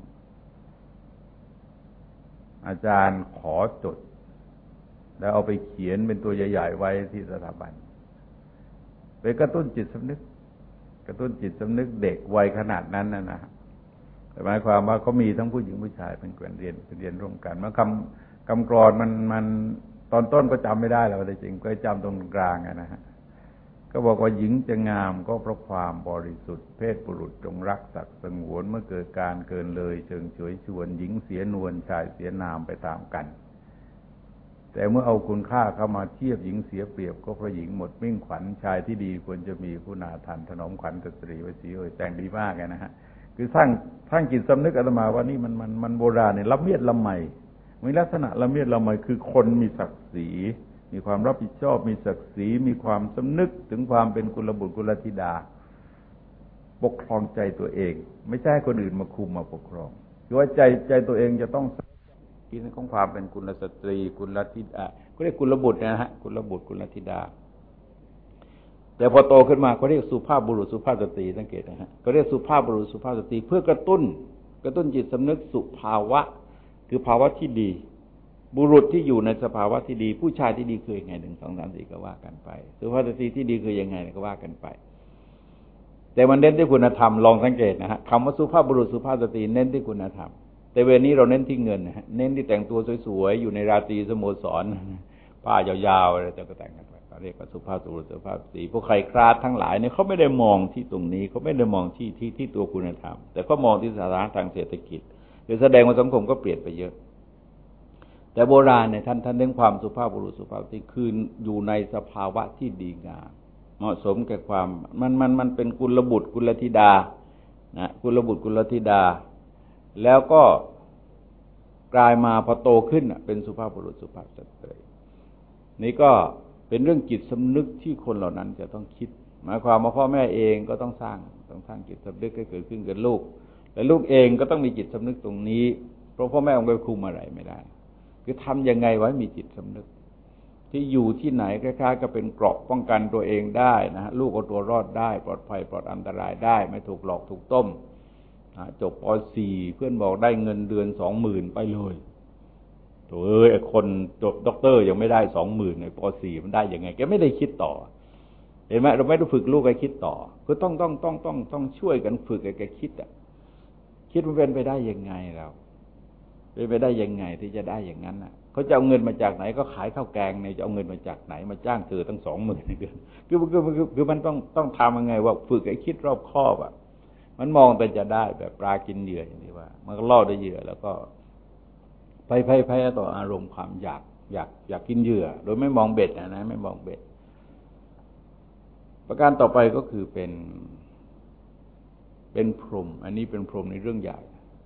อาจารย์ขอจดแล้วเอาไปเขียนเป็นตัวใหญ่ๆไว้ที่สถาบันไปกระตุ้นจิตสำนึกเด็กวัยขนาดนั้นนะหมายความว่าเขามีทั้งผู้หญิงผู้ชายเป็นการเรียนร่วมกันเมื่อคำกลอนมันตอนต้นก็จำไม่ได้แล้วแต่จริงก็จำตรงกลางนะฮะก็บอกว่าหญิงจะงามก็เพราะความบริสุทธิ์เพศบุรุษจงรักศักดิ์สงวนเมื่อเกิดการเกินเลยเชิงเฉยชวนหญิงเสียนวลชายเสียนามไปตามกันแต่เมื่อเอาคุณค่าเข้ามาเทียบหญิงเสียเปรียบก็เพราะหญิงหมดมิ่งขวัญชายที่ดีควรจะมีคุณาทันถนอมขวัญสตรีไว้สีแต่งดีมากนะฮะคือสร้างจิตสำนึกอาตมาว่านี่มันโบราณเนี่ยละเมียดละไมมีลักษณะละเมียดละไมคือคนมีศักดิ์ศรีมีความรับผิดชอบมีศักดิ์ศรีมีความสำนึกถึงความเป็นกุลบุตรกุลธิดาปกครองใจตัวเองไม่ใช่ให้คนอื่นมาคุมมาปกครองคือว่าใจตัวเองจะต้องที่นั่นของความเป็นกุลสตรีกุลธิดาก็เรียกกุลบุตรนะฮะกุลบุตรกุลธิดาแต่พอโตขึ้นมาเขาเรียกสุภาพบุรุษสุภาพสตรีสังเกตนะฮะก็เรียกสุภาพบุรุษสุภาพสตรีเพื่อกระตุ้นจิตสำนึกสุภาวะคือภาวะที่ดีบุรุษที่อยู่ในสภาวะที่ดีผู้ชายที่ดีคือยังไง1 2 3 4ก็ว่ากันไปสุภาพสตรีที่ดีคือยังไงก็ว่ากันไปแต่มันเน้นที่คุณธรรมลองสังเกตนะฮะคำว่าสุภาพบุรุษสุภาพสตรีเน้นที่คุณธรรมแต่เวลานี้เราเน้นที่เงินนะฮะเน้นที่แต่งตัวสวยๆอยู่ในราตรีสโมสรผ้ายาวๆอะไรแต่ก็แต่งกันไปเขาเรียกว่าสุภาพบุรุษสุภาพสตรีพวกใครคลาสทั้งหลายเนี่ยเขาไม่ได้มองที่ตรงนี้เขาไม่ได้มองที่ตัวคุณธรรมแต่เขามองที่สถานะทางเศรษฐกิจคือแสดงว่าสังคมก็เปลี่ยนไปเยอะแต่โบราณเนี่ยท่านเน้นความสุภาพบุรุษสุภาพสตรีคืออยู่ในสภาวะที่ดีงามเหมาะสมแก่ความมันเป็นกุลบุตรกุลธิดานะกุลบุตรกุลธิดาแล้วก็กลายมาพอโตขึ้นเป็นสุภาพบุรุษสุภาพสตรีนี่ก็เป็นเรื่องจิตสำนึกที่คนเหล่านั้นจะต้องคิดหมายความว่าพ่อแม่เองก็ต้องสร้างจิตสำนึกให้เกิดขึ้นกับลูกและลูกเองก็ต้องมีจิตสำนึกตรงนี้เพราะพ่อแม่องค์ไปคุมอะไรไม่ได้คือทำยังไงไว้มีจิตสำนึกที่อยู่ที่ไหนคล้ายๆก็เป็นเกราะป้องกันตัวเองได้นะฮะลูกเอาตัวรอดได้ปลอดภัยปลอดอันตรายได้ไม่ถูกหลอกถูกต้มจบป.4 เพื่อนบอกได้เงินเดือน 20,000 ไปเลยโถ่ไอ้คนจบด็อกเตอร์ยังไม่ได้ 20,000 ในป.4 มันได้ยังไงแกไม่ได้คิดต่อเห็นไหมเราไม่ได้ฝึกลูกให้คิดต่อคือต้องช่วยกันฝึกให้แกคิดคิดมันเป็นไปได้ยังไงเราเป็นไปได้ยังไงที่จะได้อย่างนั้นน่ะเขาจะเอาเงินมาจากไหนก็ขายข้าวแกงเนี่ยจะเอาเงินมาจากไหนมาจ้างเธอตั้ง 20,000 เดือนคือมันต้องทำยังไงว่าฝึกให้คิดรอบคอบมันมองแต่จะได้แบบปลากินเหยื่ออย่างที่ว่ามันก็ล่อด้วยเหยื่อแล้วก็ไปต่ออารมณ์ความอยากกินเหยื่อโดยไม่มองเบ็ดนะไม่มองเบ็ดประการต่อไปก็คือเป็นพรหมอันนี้เป็นพรหมในเรื่องใหญ่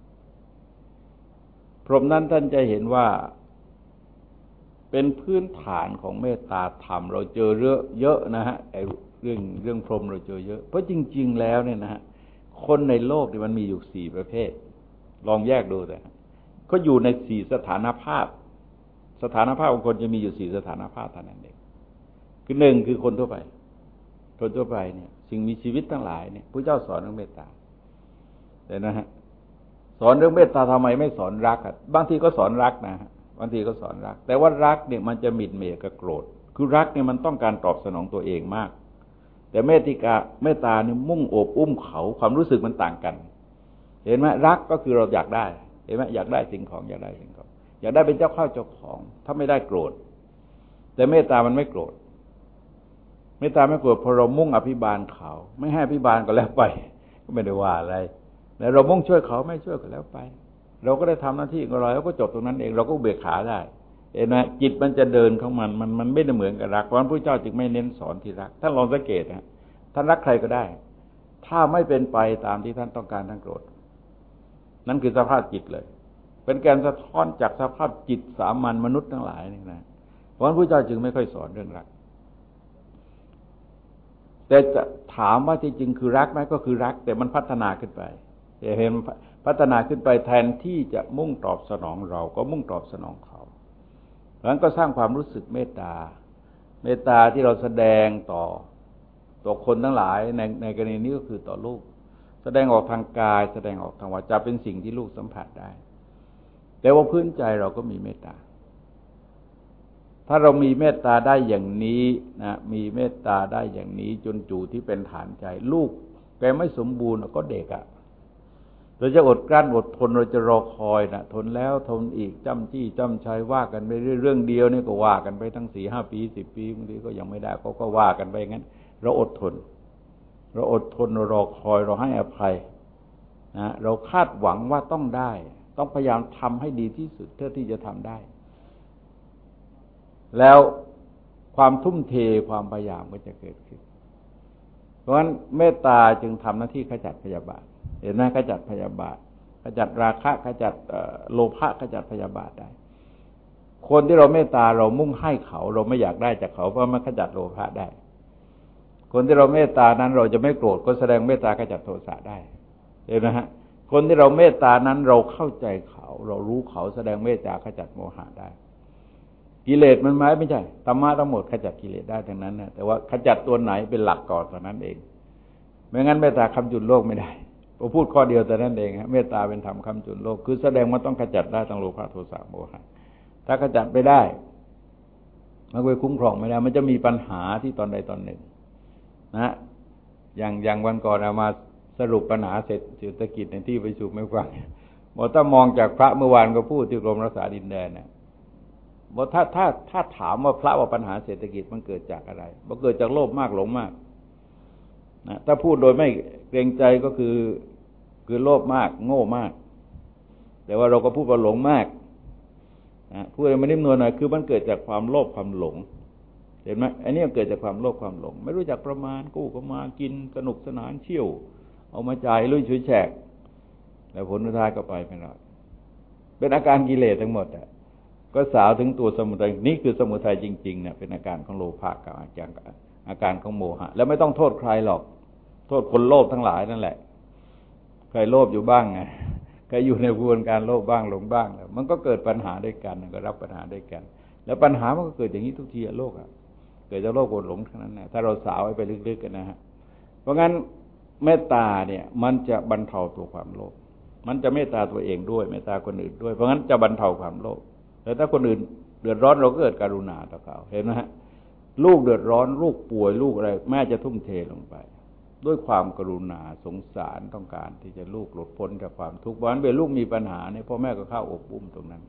พรหมนั้นท่านจะเห็นว่าเป็นพื้นฐานของเมตตาธรรมเราเจอเยอะนะฮะไอ้เรื่องพรหมเราเจอเยอะเพราะจริงๆแล้วเนี่ยนะฮะคนในโลกนี่มันมีอยู่4 ประเภทลองแยกดูแต่ก็อยู่ใน4 สถานภาพของคนจะมีอยู่4 สถานภาพเท่านั้นเองคือ1คือคนทั่วไปเนี่ยสิ่งมีชีวิตทั้งหลายเนี่ยพระเจ้าสอนเรื่องเมตตาแต่นะฮะสอนเรื่องเมตตาทำไมไม่สอนรักบางทีก็สอนรักนะฮะบางทีก็สอนรักแต่ว่ารักเนี่ยมันจะหมิ่นเหม่กับโกรธคือรักเนี่ยมันต้องการตอบสนองตัวเองมากแต่เมตตาเนี่ยมุ่งโอบอุ้มเขาความรู้สึกมันต่างกันเห็นไหมรักก็คือเราอยากได้เห็นไหมอยากได้สิ่งของอยากได้สิ่งของอยากได้เป็นเจ้าข้าวเจ้าของถ้าไม่ได้โกรธแต่เมตตามันไม่โกรธเมตตาไม่โกรธพอเรามุ่งอภิบาลเขาไม่ให้อภิบาลก็แล้วไปก็ไม่ได้ว่าอะไรแต่เรามุ่งช่วยเขาไม่ช่วยก็แล้วไปเราก็ได้ทำหน้าที่ของเราแล้วก็จบตรงนั้นเองเราก็เบิกขาได้เห็นไหมจิตมันจะเดินของมันไม่ได้เหมือนกับรักเพราะฉะนั้นพระเจ้าจึงไม่เน้นสอนที่รักท่านลองสังเกตนะท่านรักใครก็ได้ถ้าไม่เป็นไปตามที่ท่านต้องการท่านโกรธนั่นคือสภาพจิตเลยเป็นการสะท้อนจากสภาพจิตสามัญมนุษย์ทั้งหลายนี่นะเพราะฉะนั้นพระเจ้าจึงไม่ค่อยสอนเรื่องรักแต่จะถามว่าที่จริงคือรักไหมก็คือรักแต่มันพัฒนาขึ้นไปเห็นพัฒนาขึ้นไปแทนที่จะมุ่งตอบสนองเราก็มุ่งตอบสนองเขาเพราะฉะนั้นก็สร้างความรู้สึกเมตตาที่เราแสดงต่อคนทั้งหลายในกรณีนี้ก็คือต่อลูกแสดงออกทางกายแสดงออกทางวาจาเป็นสิ่งที่ลูกสัมผัสได้แต่ว่าพื้นใจเราก็มีเมตตาถ้าเรามีเมตตาได้อย่างนี้นะมีเมตตาได้อย่างนี้จนจู่ที่เป็นฐานใจลูกแกไม่สมบูรณ์ก็เด็กอ่ะเราจะอดกลั้นอดทนเราจะรอคอยนะทนแล้วทนอีกจ้ำจี้จ้ำชัยว่ากันไปเรื่องเดียวนี่ก็ว่ากันไปทั้ง 4-5 ปี10 ปีบางทีก็ยังไม่ได้ก็ว่ากันไปงั้นเราอดทนเรารอคอยเราให้อภัยนะเราคาดหวังว่าต้องได้ต้องพยายามทำให้ดีที่สุดเท่าที่จะทำได้แล้วความทุ่มเทความพยายามก็จะเกิดขึ้นเพราะฉะนั้นเมตตาจึงทำหน้าที่ขจัดพยาบาทเห็นไหมขจัดพยาบาทขจัดราคะขจัดโลภะขจัดพยาบาทได้คนที่เราเมตตาเรามุ่งให้เขาเราไม่อยากได้จากเขาเพราะมันขจัดโลภะได้คนที่เราเมตตานั้นเราจะไม่โกรธก็แสดงเมตตาขจัดโทสะได้เห็นไหมฮะคนที่เราเมตตานั้นเราเข้าใจเขาเรารู้เขาแสดงเมตตาขจัดโมหะได้กิเลสมันไม่ใช่ธรรมะทั้งหมดขจัดกิเลสได้ทั้งนั้นนะแต่ว่าขจัดตัวไหนเป็นหลักก่อนเท่านั้นเองไม่งั้นเมตตาคำจุนโลกไม่ได้พอพูดข้อเดียวแต่นั้นเองเมตตาเป็นธรรมคำจุนโลกคือแสดงว่าต้องขจัดได้ทั้งโลภะโทสะโมหะถ้าขจัดไม่ได้มันก็คุ้มครองไม่ได้มันจะมีปัญหาที่ตอนใดตอนหนึ่งนะอย่างวันก่อนเอามาสรุปปัญหาเศรษฐกิจในที่ประชุมไม่ฟังบอกถ้ามองจากพระเมื่อวานก็พูดที่กรมรักษาดินแดนนะบอกถ้าถามว่าพระว่าปัญหาเศรษฐกิจมันเกิดจากอะไรมันเกิดจากโลภมากหลงมากนะถ้าพูดโดยไม่เกรงใจก็คือโลภมากโง่มากแต่ว่าเราก็พูดว่าหลงมากนะพูดอะไรไม่นิ่มนวลหน่อยคือมันเกิดจากความโลภความหลงเห็นไหมอันนี้เกิดจากความโลภความหลงไม่รู้จักประมาณกู้ก็มากินสนุกสนานเชี่ยวเอามาจ่ายลุยฉุยแฉกแล้วผลสุดท้ายก็ไปไม่รอดเป็นอาการกิเลสทั้งหมดอ่ะก็สาวถึงตัวสมุทัยนี่คือสมุทัยจริงๆเนี่ยเป็นอาการของโลภะกับอาการของโมหะแล้วไม่ต้องโทษใครหรอกโทษคนโลภทั้งหลายนั่นแหละใครโลภอยู่บ้างไงใครอยู่ในกระบวนการโลภบ้างหลงบ้างแล้วมันก็เกิดปัญหาด้วยกันก็รับปัญหาด้วยกันแล้วปัญหามันก็เกิดอย่างนี้ทุกทีโลกอ่ะเกิดจากโลภโกรธหลงทั้งนั้นนะถ้าเราสาวไปลึกๆกันนะฮะเพราะงั้นเมตตาเนี่ยมันจะบรรเทาตัวความโลภมันจะเมตตาตัวเองด้วยเมตตาคนอื่นด้วยเพราะงั้นจะบรรเทาความโลภแต่ถ้าคนอื่นเดือดร้อนเราก็เกิดกรุณาต่อเขาเห็นไหมฮะลูกเดือดร้อนลูกป่วยลูกอะไรแม่จะทุ่มเทลงไปด้วยความกรุณาสงสารต้องการที่จะลูกหลุดพ้นจากความทุกข์วันเวลาลูกมีปัญหาเนี่ยพ่อแม่ก็เข้าอบอุ้มตรงนั้น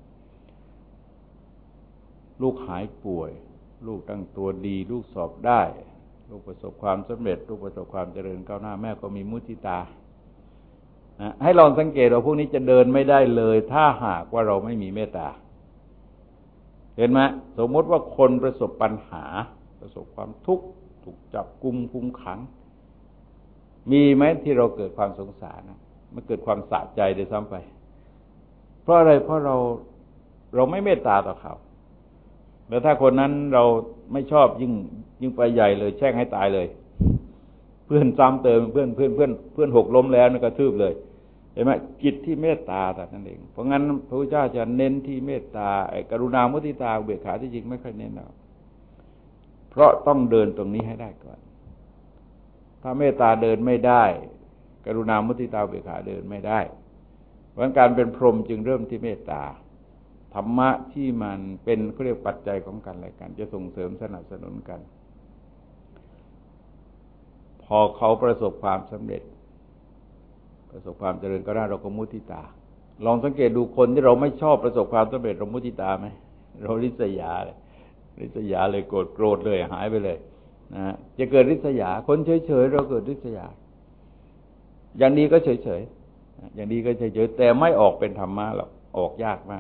ลูกหายป่วยลูกตั้งตัวดีลูกสอบได้ลูกประสบความสำเร็จลูกประสบความเจริญก้าวหน้าแม่ก็มีมุทิตานะให้ลองสังเกตว่าพวกนี้จะเดินไม่ได้เลยถ้าหากว่าเราไม่มีเมตตาเห็นไหมสมมติว่าคนประสบปัญหาประสบความทุกข์ถูกจับกุมคุมขังมีไหมที่เราเกิดความสงสารนะมันเกิดความสะใจโดยซ้ำไปเพราะอะไรเพราะเราไม่เมตตาต่อเขาแล้วถ้าคนนั้นเราไม่ชอบยิ่งไปใหญ่เลยแช่งให้ตายเลยเพื่อนซ้ำเติมเพื่อนหกล้มแล้วนี่กระทืบเลยเห็นไหมจิตที่เมตตาแต่นั่นเองเพราะงั้นพระพุทธเจ้าจะเน้นที่เมตตากรุณามุทิตาอุเบกขาที่จริงไม่ค่อยเน้นหรอกเพราะต้องเดินตรงนี้ให้ได้ก่อนถ้าเมตตาเดินไม่ได้กรุณามุทิตาอุเบกขาเดินไม่ได้เพราะการเป็นพรหมจึงเริ่มที่เมตตาธรรมะที่มันเป็นเขาเรียกปัจจัยของกันและกันจะส่งเสริมสนับสนุนกันพอเขาประสบความสำเร็จประสบความเจริญก็ได้เราก็มุทิตาลองสังเกตดูคนที่เราไม่ชอบประสบความสำเร็จเรามุทิตาไหมเราริษยาเลยโกรธเลยหายไปเลยนะจะเกิดริษยาคนเฉยๆเราเกิดริษยาอย่างดีก็เฉยๆอย่างดีก็เฉยๆแต่ไม่ออกเป็นธรรมะหรอกออกยากมาก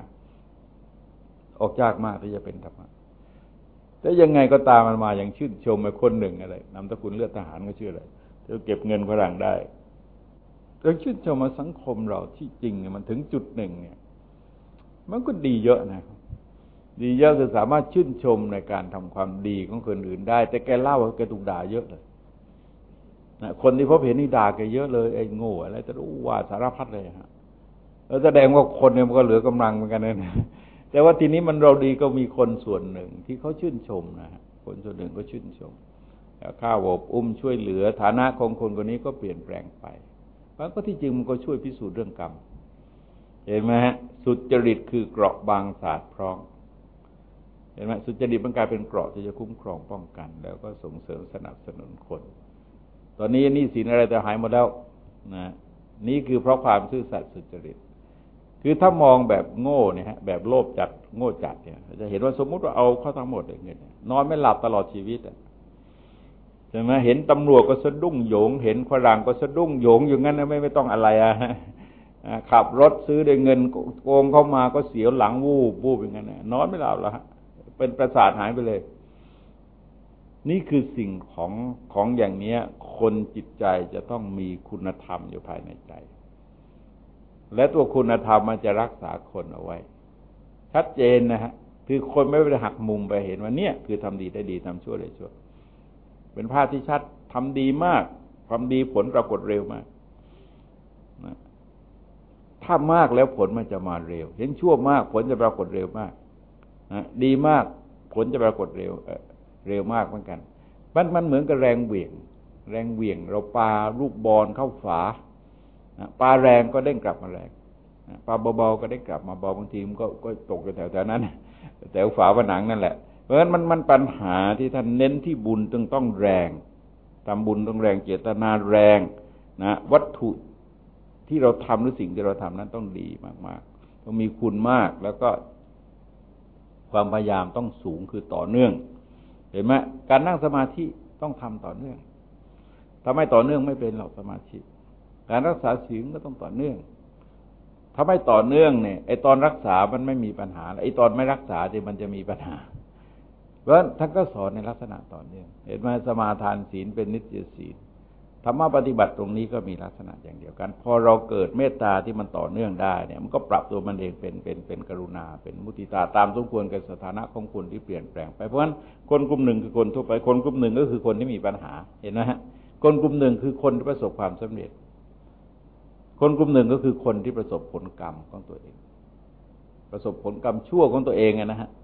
ที่จะเป็นธรรมะแต่ยังไงก็ตามมันมาอย่างชื่นชมไอ้คนหนึ่งอะไรนามสกุลเลือดทหารก็ชื่ออะไรจะเก็บเงินฝรั่งได้เราชื่นชมมาสังคมเราที่จริงมันถึงจุดหนึ่งเนี่ยมันก็ดีเยอะนะดีเยอะคือสามารถชื่นชมในการทำความดีของคนอื่นได้แต่แกเล่าว่าแกถูกด่าเยอะเลยนะคนที่พบเห็นนี่ด่าแกเยอะเลยไอ้โง่อะไรจะรู้ว่าสารพัดเลยฮะแล้วแสดงว่าคนเนี่ยมันก็เหลือกำลังเหมือนกันนะแต่ว่าทีนี้มันเราดีก็มีคนส่วนหนึ่งที่เขาชื่นชมนะฮะคนส่วนหนึ่งก็ชื่นชมข้าวอบอุ้มช่วยเหลือฐานะของคนคนนี้ก็เปลี่ยนแปลงไปเพราะก็ที่จริงมันก็ช่วยพิสูจน์เรื่องกรรมเห็นไหมฮะสุจริตคือเกราะบางศาสตร์พร้องเห็นไหมสุจริตมันกลายเป็นเกราะที่จะคุ้มครองป้องกันแล้วก็ส่งเสริมสนับสนุนคนตอนนี้หนี้สินอะไรแต่หายหมดแล้วนะนี่คือเพราะความซื่อสัตย์สุจริตคือถ้ามองแบบโง่เนี่ยฮะแบบโลภจัดโง่จัดเนี่ยจะเห็นว่าสมมุติว่าเอาเข้าทั้งหมดเลยเงินนอนไม่หลับตลอดชีวิตใช่ไหมเห็นตำรวจก็สะดุ้งโหยงเห็นฝรั่งก็สะดุ้งโหยงอย่างนั้นนะไม่ต้องอะไรขับรถซื้อด้วยเงินโกงเข้ามาก็เสียวหลังวูบอย่างนั้นนอนไม่หลับแล้วฮะเป็นประสาทหายไปเลยนี่คือสิ่งของอย่างนี้คนจิตใจจะต้องมีคุณธรรมอยู่ภายในใจและตัวคุณธรรมมันจะรักษาคนเอาไว้ชัดเจนนะฮะคือคนไม่ได้หักมุมไปเห็นว่าเนี่ยคือทำดีได้ดีทำชั่วได้ชั่วเป็นภาพที่ชัดทำดีมากความดีผลปรากฏเร็วมากนะถ้ามากแล้วผลมันจะมาเร็วเห็นชั่วมากผลจะปรากฏเร็วมากนะดีมากผลจะปรากฏเร็วมากเหมือนกันมันเหมือนกับแรงเหวี่ยงเราปาลูกบอลเข้าฝาปลาแรงก็เด้งกลับมาแรงปลาเบาๆก็ได้กลับมาเบาบางทีมันก็ตกอยู่แถวๆนั้นแถวฝาผนังนั่นแหละเพราะฉะนั้นมันปัญหาที่ท่านเน้นที่บุญต้องแรงทำบุญต้องแรงเจตนาแรงนะวัตถุที่เราทำหรือสิ่งที่เราทำนั้นต้องดีมากๆต้องมีคุณมากแล้วก็ความพยายามต้องสูงคือต่อเนื่องเห็นไหมการนั่งสมาธิต้องทำต่อเนื่องถ้าไม่ต่อเนื่องไม่เป็นหรอกสมาธิการรักษาศีลก็ต้องต่อเนื่องถ้าไม่ต่อเนื่องเนี่ยไอตอนรักษามันไม่มีปัญหาไอตอนไม่รักษาที่มันจะมีปัญหาเพราะฉะนั้นท่านก็สอนในลักษณะต่อเนื่องเห็นไหมสมาทานศีลเป็นนิจจศีลธรรมะปฏิบัติตรงนี้ก็มีลักษณะอย่างเดียวกันพอเราเกิดเมตตาที่มันต่อเนื่องได้เนี่ยมันก็ปรับตัวมันเองเป็นกรุณาเป็นมุทิตาตามสมควรกับสถานะของคนที่เปลี่ยนแปลงไปเพราะฉะนั้นคนกลุ่มหนึ่งคือคนทั่วไปคนกลุ่มหนึ่งก็คือคนที่มีปัญหาเห็นไหมฮะคนกลุ่มหนึ่งคือคนที่ประสบความสำเร็จคนกลุ่มหนึ่งก็คือคนที่ประสบผลกรรมของตัวเองประสบผลกรรมชั่วของตัวเองนะฮะ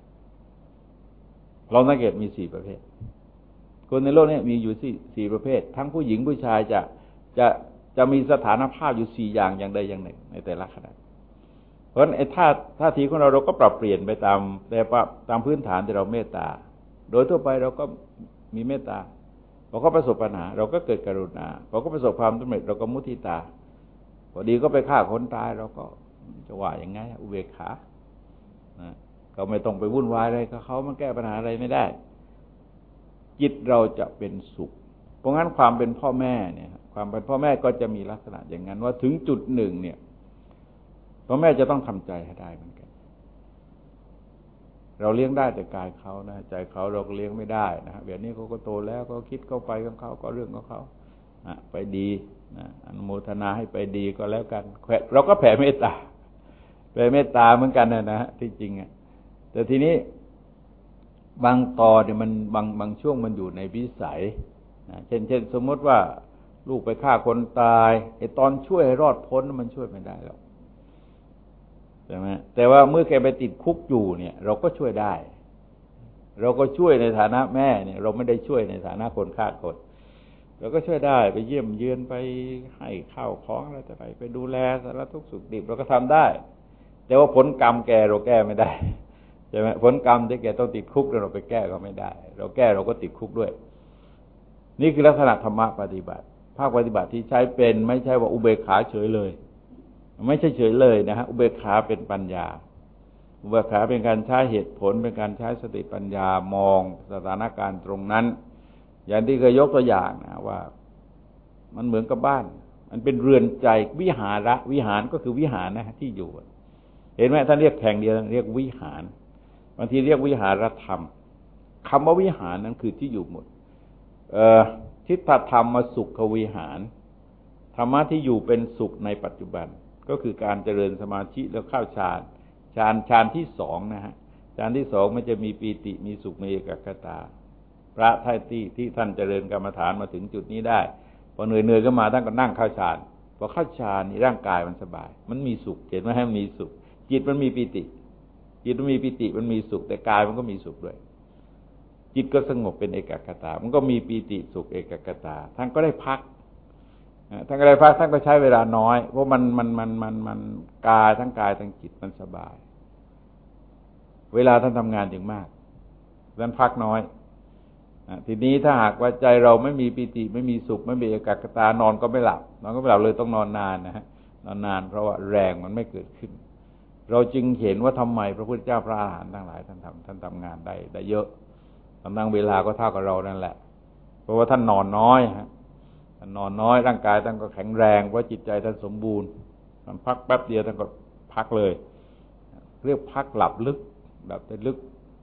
เราสังเกตมี4ประเภทคนในโลกนี้มีอยู่4ประเภททั้งผู้หญิงผู้ชายจะมีสถานภาพอยู่4อย่างใดอย่างหนึ่งในแต่ละขณะเพราะฉะนั้นไอ้ท่าทีของเราก็ปรับเปลี่ยนไปตามพื้นฐานที่เราเมตตาโดยทั่วไปเราก็มีเมตตาพอเขาประสบปัญหาเราก็เกิดกรุณาพอเขาประสบความสำเร็จเราก็มุทิตาพอดีก็ไปฆ่าคนตายเราก็จะว่าอย่างไงอุเบกขาก็ไม่ต้องไปวุ่นวายอะไรกับเขามันแก้ปัญหาอะไรไม่ได้จิตเราจะเป็นสุขเพราะงั้นความเป็นพ่อแม่เนี่ยความเป็นพ่อแม่ก็จะมีลักษณะอย่างนั้นว่าถึงจุดหนึ่งเนี่ยพ่อแม่จะต้องทำใจให้ได้เหมือนกันเราเลี้ยงได้แต่กายเขานะใจเขาเราก็เลี้ยงไม่ได้นะเดี๋ยวนี้เขาก็โตแล้วก็คิดเข้าไปของเขาก็เรื่องของเขาไปดีนะอนุโมทนาให้ไปดีก็แล้วกันเราก็แผ่เมตตาเหมือนกันนะฮะที่จริงแต่ทีนี้บางตอนเนี่ยมันบางช่วงมันอยู่ในวิสัยเช่นสมมติว่าลูกไปฆ่าคนตายไอ้ตอนช่วยให้รอดพ้นมันช่วยไม่ได้หรอกใช่ไหมแต่ว่าเมื่อแกไปติดคุกอยู่เนี่ยเราก็ช่วยได้เราก็ช่วยในฐานะแม่เนี่ยเราไม่ได้ช่วยในฐานะคนฆ่าคนเราก็ช่วยได้ไปเยี่ยมเยือนไปให้ข้าวของอะไรต่อไปดูแลสารทุกข์สุขดิบเราก็ทำได้แต่ว่าผลกรรมแกเราแก้ไม่ได้ใช่ไหมผลกรรมที่แกต้องติดคุกเราไปแก้ก็ไม่ได้เราแก้เราก็ติดคุกด้วยนี่คือลักษณะธรรมะปฏิบัติภาคปฏิบัติที่ใช้เป็นไม่ใช่ว่าอุเบกขาเฉยเลยไม่ใช่เฉยเลยนะฮะอุเบกขาเป็นปัญญาอุเบกขาเป็นการใช้เหตุผลเป็นการใช้สติปัญญามองสถานการณ์ตรงนั้นอย่างที่เคยยกตัวอย่างนะว่ามันเหมือนกับบ้านมันเป็นเรือนใจวิหาระวิหารก็คือวิหารนะที่อยู่เห็นไหมท่านเรียกแข่งเดียวเรียกวิหารบางทีเรียกวิหารธรรมคำว่าวิหารนั้นคือที่อยู่หมดทิฏฐธรรมมาสุขวิหารธรรมะที่อยู่เป็นสุขในปัจจุบันก็คือการเจริญสมาธิแล้วเข้าฌานที่สองนะฮะฌานที่สองมันจะมีปีติมีสุขมีเอกคตาพระท่านที่ท่านเจริญกรรมฐานมาถึงจุดนี้ได้พอเหนื่อยก็มาท่านก็นั่งเข้าฌานพอเข้าฌานนี่ร่างกายมันสบายมันมีสุขเห็นไหมให้มีสุขจิตมันมีปีติจิตมันมีปีติมันมีสุขแต่กายมันก็มีสุขด้วยจิตก็สงบเป็นเอกคตามันก็มีปีติสุขเอกคตาท่านก็ได้พักท่านก็ได้พักท่านก็ใช้เวลาน้อยเพราะมันกายทั้งกายทั้งจิตมันสบายเวลาท่านทำงานจึงมากท่านพักน้อยทีนี้ถ้าหากว่าใจเราไม่มีปีติไม่มีสุขไม่มีเอกคตานอนก็ไม่หลับเลยต้องนอนนานนะฮะนอนนานเพราะว่าแรงมันไม่เกิดขึ้นเราจึงเห็นว่าทำไมพระพุทธเจ้าพระอรหันต์ทั้งหลายท่านทำงานได้เยอะตำแหน่งเวลาก็เท่ากับเรานั่นแหละเพราะว่าท่านนอนน้อยฮะท่านนอนน้อยร่างกายท่านก็แข็งแรงเพราะจิตใจท่านสมบูรณ์ท่านพักแป๊บเดียวท่านก็พักเลยเรียกพักหลับลึกแบบได้ลึก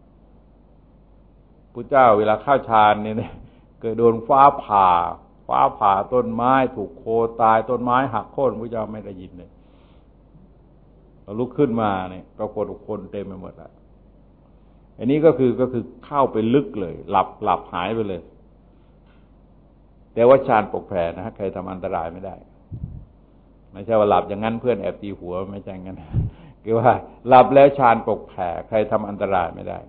พระเจ้าเวลาเข้าฌานเนี่ยเกิดโดนฟ้าผ่าต้นไม้ถูกโคตายต้นไม้หักโค่นพระเจ้าไม่ได้ยินเลยเราลุกขึ้นมาเนี่ยปรากฏคนเต็มไปหมดแล้วอันนี้ก็คือเข้าไปลึกเลยหลับหายไปเลยแต่ว่าฌานปกแผ่นะฮะใครทำอันตรายไม่ได้ไม่ใช่ว่าหลับอย่างนั้นเพื่อนแอบตีหัวไม่ใช่งั้นคือว่าหลับแล้วฌานปกแผ่ใครทำอันตรายไม่ได้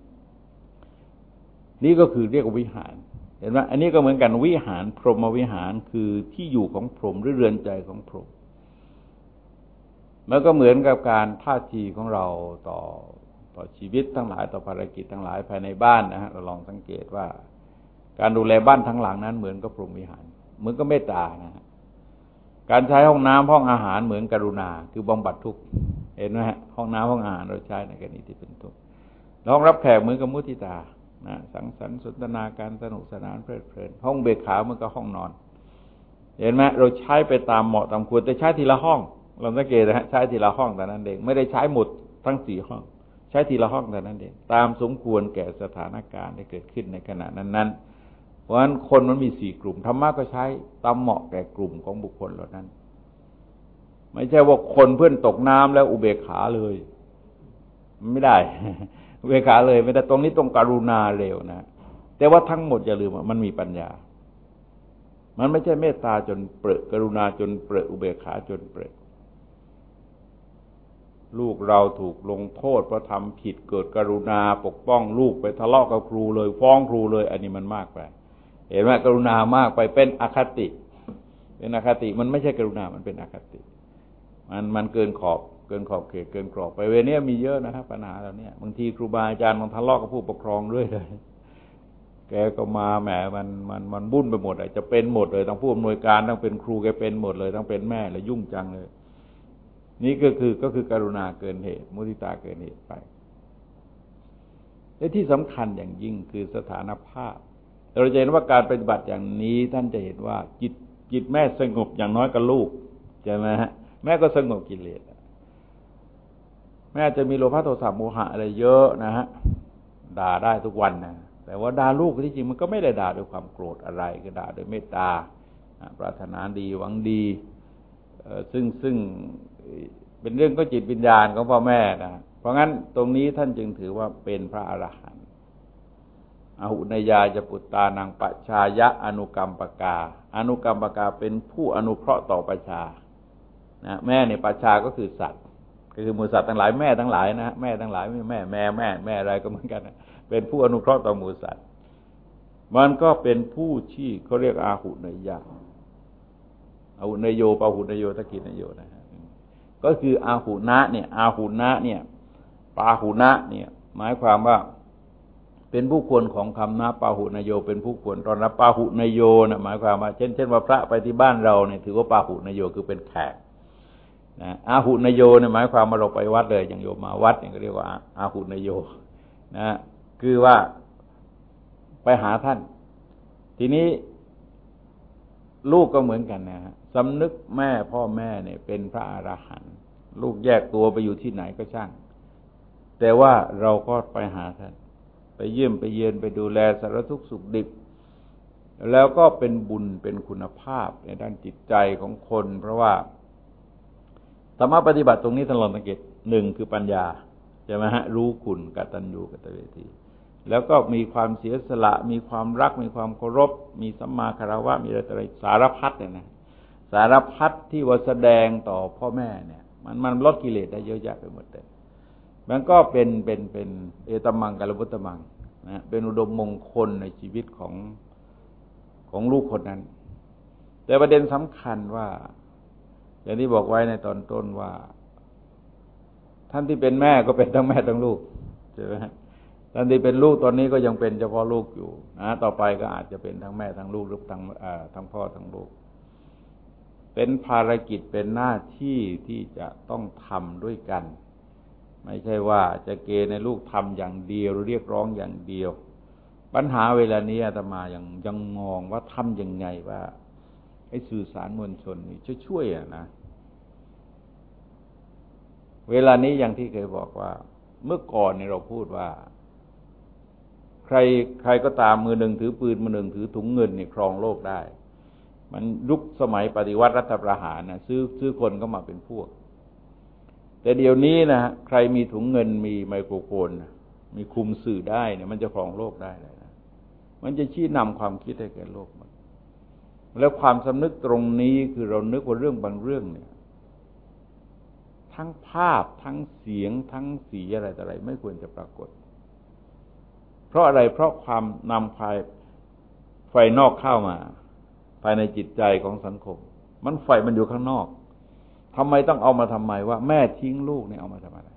นี่ก็คือเรียกว่าวิหารเห็นไหมอันนี้ก็เหมือนกันวิหารพรหมวิหารคือที่อยู่ของพรหมหรือเรือนใจของพรหมมันก็เหมือนกับการท่าทีของเราต่อชีวิตทั้งหลายต่อภารกิจทั้งหลายภายในบ้านนะฮะเราลองสังเกตว่าการดูแลบ้านทั้งหลังนั้นเหมือนกับพรหมวิหารเหมือนกับเมตตานะฮะการใช้ห้องน้ำห้องอาหารเหมือนกรุณาคือบำบัดทุกข์เห็นไหมฮะห้องน้ำห้องอาหารเราใช้ในกรณีที่เป็นทุกข์ห้องรับแขกเหมือนกับมุทิตานะสังสรรค์สนทนาการสนุกสนานเพลิดเพลินห้องเบกขาเหมือนกับห้องนอนเห็นไหมเราใช้ไปตามเหมาะตามควรแต่ใช้ทีละห้องเราสังเกตนะฮะใช้ทีละห้องแต่นั้นเองไม่ได้ใช้หมดทั้ง4ห้องใช้ทีละห้องแต่นั้นเองตามสมควรแก่สถานการณ์ที่เกิดขึ้นในขณะนั้นเพราะฉะนั้นคนมันมี4กลุ่มธรรมะก็ใช้ตามเหมาะแก่กลุ่มของบุคคลเหล่านั้นไม่ใช่ว่าคนเพื่อนตกน้ำแล้วอุเบกขาเลยไม่ได้อุเบกขาเลยไม่ได้ตรงนี้ต้องกรุณาเร็วนะแต่ว่าทั้งหมดอย่าลืมว่ามันมีปัญญามันไม่ใช่เมตตาจนเปรอะกรุณาจนเปรอะอุเบกขาจนเปรอะลูกเราถูกลงโทษเพราะทำผิดเกิดกรุณาปกป้องลูกไปทะเลาะกับครูเลยฟ้องครูเลยอันนี้มันมากไปเห็นไหมกรุณามากไปเป็นอคติมันไม่ใช่กรุณามันเป็นอคติมันเกินขอบเขตเกินกรอบไปเวลานี้มีเยอะนะครับปัญหาเหล่านี้บางทีครูบาอาจารย์มันทะเลาะกับผู้ปกครองด้วยเลยแกก็มาแหมมันบุ่นไปหมดจะเป็นหมดเลยต้องผู้อำนวยการต้องเป็นครูแกเป็นหมดเลยต้องเป็นแม่เลยยุ่งจังเลยนี่ก็คือกรุณาเกินเหตุมุทิตาเกินเหตุไปและที่สำคัญอย่างยิ่งคือสถานภาพเราจะเห็นว่าการปฏิบัติอย่างนี้ท่านจะเห็นว่าจิตแม่สงบอย่างน้อยกับลูกใช่ไหมฮะแม่ก็สงบกิเลสแม่จะมีโลภะโทสะโมหะอะไรเยอะนะฮะด่าได้ทุกวันนะแต่ว่าด่าลูกที่จริงมันก็ไม่ได้ด่าด้วยความโกรธอะไรก็ด่าด้วยเมตตาปรารถนาดีหวังดีซึ่งเป็นเรื่องก็จิตวิญญาณของพ่อแม่นะเพราะงั้นตรงนี้ท่านจึงถือว่าเป็นพระอรหันต์อหุนยาจะปุตตานังปัจฉายะอนุกรรมปกาเป็นผู้อนุเคราะห์ต่อประชานะแม่เนี่ยปัจฉาก็คือสัตว์ก็คือหมู่สัตว์ทั้งหลายแม่ทั้งหลายนะแม่ทั้งหลายแม่อะไรก็เหมือนกันนะเป็นผู้อนุเคราะห์ต่อหมู่สัตว์มันก็เป็นผู้ที่เขาเรียกอาหุนยาอาหุนโยปาหุนโยตะกินโยนะฮะก็คืออาหุนะเนี่ยปาหุนะเนี่ยหมายความว่าเป็นผู้ควรของคำนะปาหุนโยเป็นผู้ควรตอนรับปาหุนโยนะหมายความว่าเช่นว่าพระไปที่บ้านเราเนี่ยถือว่าปาหุนโยคือเป็นแขกนะอาหุนโยเนี่ยหมายความว่าเราไปวัดเลยอย่างโยมมาวัดเนี่ยก็เรียกว่าอาหุนโยนะคือว่าไปหาท่านทีนี้ลูกก็เหมือนกันนะฮะสำนึกแม่พ่อแม่เนี่ยเป็นพระอรหันต์ลูกแยกตัวไปอยู่ที่ไหนก็ช่างแต่ว่าเราก็ไปหาท่านไปเยี่ยมไปเยียนไปดูแลสารทุกข์สุขดิบแล้วก็เป็นบุญเป็นคุณภาพในด้านจิตใจของคนเพราะว่าธรรมะปฏิบัติตรงนี้ท่านลองสังเกตหนึ่งคือปัญญาใช่ไหมฮะรู้คุณกตัญญูกตเวทีแล้วก็มีความเสียสละมีความรักมีความเคารพมีสัมมาคารวะมีอะไรสารพัดเนี่ยนะสารพัดที่ว่าแสดงต่อพ่อแม่เนี่ยมันลดกิเลสได้เยอะแยะไปหมดเลยมันก็เป็นเอตมังกัลมุตตมังนะเป็นอุดมมงคลในชีวิตของลูกคนนั้นแต่ประเด็นสำคัญว่าอย่างที่บอกไว้ในตอนต้นว่าท่านที่เป็นแม่ก็เป็นทั้งแม่ทั้งลูกใช่ไหมท่านที่เป็นลูกตอนนี้ก็ยังเป็นเฉพาะลูกอยู่นะต่อไปก็อาจจะเป็นทั้งแม่ทั้งลูกหรือทั้งพ่อทั้งลูกเป็นภารกิจเป็นหน้าที่ที่จะต้องทำด้วยกันไม่ใช่ว่าจะเกณฑ์ในลูกทำอย่างเดียวเรียกร้องอย่างเดียวปัญหาเวลานี้อาตมายังมองว่าทำยังไงว่าให้สื่อสารมวลชนนี่ช่วยนะเวลานี้อย่างที่เคยบอกว่าเมื่อก่อนเนี่ยเราพูดว่าใครก็ตามมือหนึ่งถือปืนมือหนึ่งถือถุงเงินเนี่ยครองโลกได้มันยุคสมัยปฏิวัติรัฐประหารนะซื้อคนก็มาเป็นพวกแต่เดี๋ยวนี้นะใครมีถุงเงินมีไมโครโฟนมีคุมสื่อได้เนี่ยมันจะครองโลกได้เลยนะมันจะชี้นำความคิดให้แก่โลกหมดแล้วความสำนึกตรงนี้คือเรานึกว่าเรื่องบางเรื่องเนี่ยทั้งภาพทั้งเสียงทั้งสีอะไรต่ออะไรไม่ควรจะปรากฏเพราะอะไรเพราะความนำไฟนอกเข้ามาภายในจิตใจของสังคมไฟมันอยู่ข้างนอกทำไมต้องเอามาทำไมว่าแม่ทิ้งลูกเนี่ยเอามาทำอะไร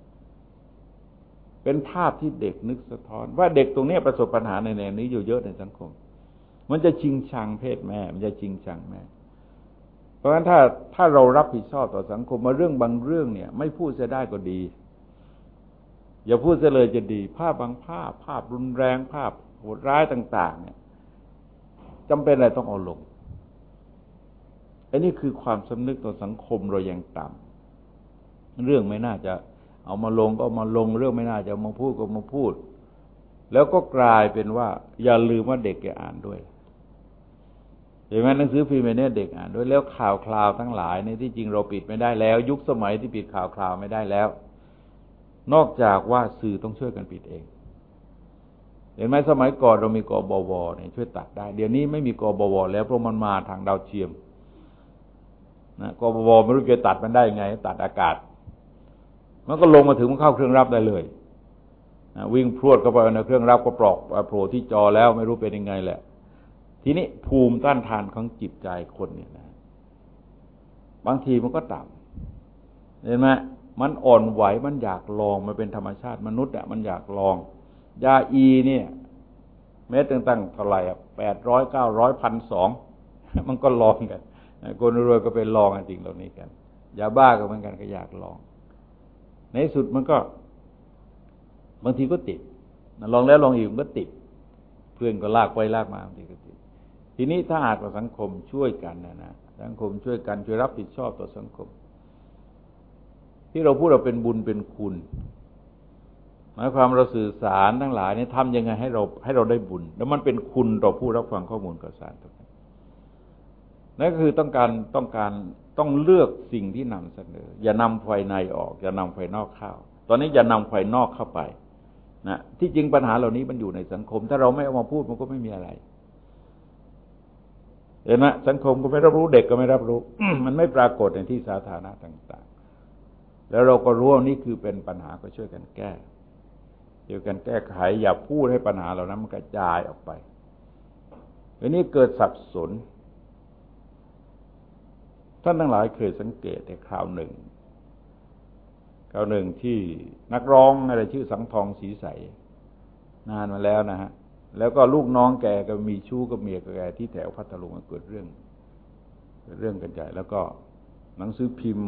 เป็นภาพที่เด็กนึกสะท้อนว่าเด็กตรงนี้ประสบปัญหาในแนวนี้อยู่เยอะในสังคมมันจะชิงชังเพศแม่มันจะชิงชังแม่เพราะฉะนั้นถ้าเรารับผิดชอบต่อสังคมมาเรื่องบางเรื่องเนี่ยไม่พูดจะได้ก็ดีอย่าพูดเสียเลยจะดีภาพบางภาพรุนแรงภาพโหดร้ายต่างๆเนี่ยจำเป็นอะไรต้องเอาลงอันนี้คือความสำนึกต่อสังคมเรายังต่ำเรื่องไม่น่าจะเอามาลงก็เอามาลงเรื่องไม่น่าจะเอามาพูดก็มาพูดแล้วก็กลายเป็นว่าอย่าลืมว่าเด็กแกอ่านด้วยเห็นไหมหนังสือพิมพ์เนี่ยเด็กอ่านด้วยแล้วข่าวคราวทั้งหลายในที่จริงเราปิดไม่ได้แล้วยุคสมัยที่ปิดข่าวคราวไม่ได้แล้วนอกจากว่าสื่อต้องช่วยกันปิดเองเห็นไหมสมัยก่อนเรามีกบวเนี่ยช่วยตัดได้เดี๋ยวนี้ไม่มีกบวแล้วเพราะมันมาทางดาวเทียมนะกบวไม่รู้จะตัดมันได้ยังไงตัดอากาศมันก็ลงมาถึงมันเข้าเครื่องรับได้เลยนะวิ่งพรวดเข้าไปในเครื่องรับก็ปลอกโผล่ที่จอแล้วไม่รู้เป็นยังไงแหละทีนี้ภูมิต้านทานของจิตใจคนเนี่ยนะบางทีมันก็ต่ำเห็นไหมมันอ่อนไหวมันอยากลองมันเป็นธรรมชาติมนุษย์อ่ะมันอยากลองยาเนี่ยเม็ดตั้งเท่าไหร่800 900 1,200มันก็ลองกันคนรวยก็ไปลองจริงเหล่านี้กันยาบ้าก็เหมือนกันก็อยากลองในสุดมันก็บางทีก็ติดลองแล้วลองอีกมันก็ติดเพื่อนก็ลากไปลากมาบางทีก็ติดทีนี้ถ้าหากว่าสังคมช่วยกันนะสังคมช่วยกันช่วยรับผิดชอบต่อสังคมที่เราพูดเราเป็นบุญเป็นคุณหมายความเราสื่อสารทั้งหลายนี่ทำยังไงให้เราได้บุญแล้วมันเป็นคุณต่อผู้รับฟังข้อมูลข่าวสารนั่นก็คือต้องเลือกสิ่งที่นำเสนออย่านำไฟในออกอย่านำไฟนอกเข้าตอนนี้อย่านำไฟนอกเข้าไปนะที่จริงปัญหาเหล่านี้มันอยู่ในสังคมถ้าเราไม่เอามาพูดมันก็ไม่มีอะไรเห็นไหมสังคมก็ไม่รับรู้เด็กก็ไม่รับรู้ มันไม่ปรากฏในที่สาธารณะต่างๆแล้วเราก็รู้ว่านี่คือเป็นปัญหาก็ช่วยกันแก้ช่วยกันแก้ไขอย่าพูดให้ปัญหาเหล่านั้นมันกระจายออกไปทีนี้เกิดสับสนท่านทั้งหลายเคยสังเกตในคราวหนึ่งที่นักร้องอะไรชื่อสังทองศรีใสนานมาแล้วนะฮะแล้วก็ลูกน้องแกก็มีชู้กับเมียแกที่แถวพัทลุงเกิดเรื่องกันใหญ่แล้วก็หนังสือพิมพ์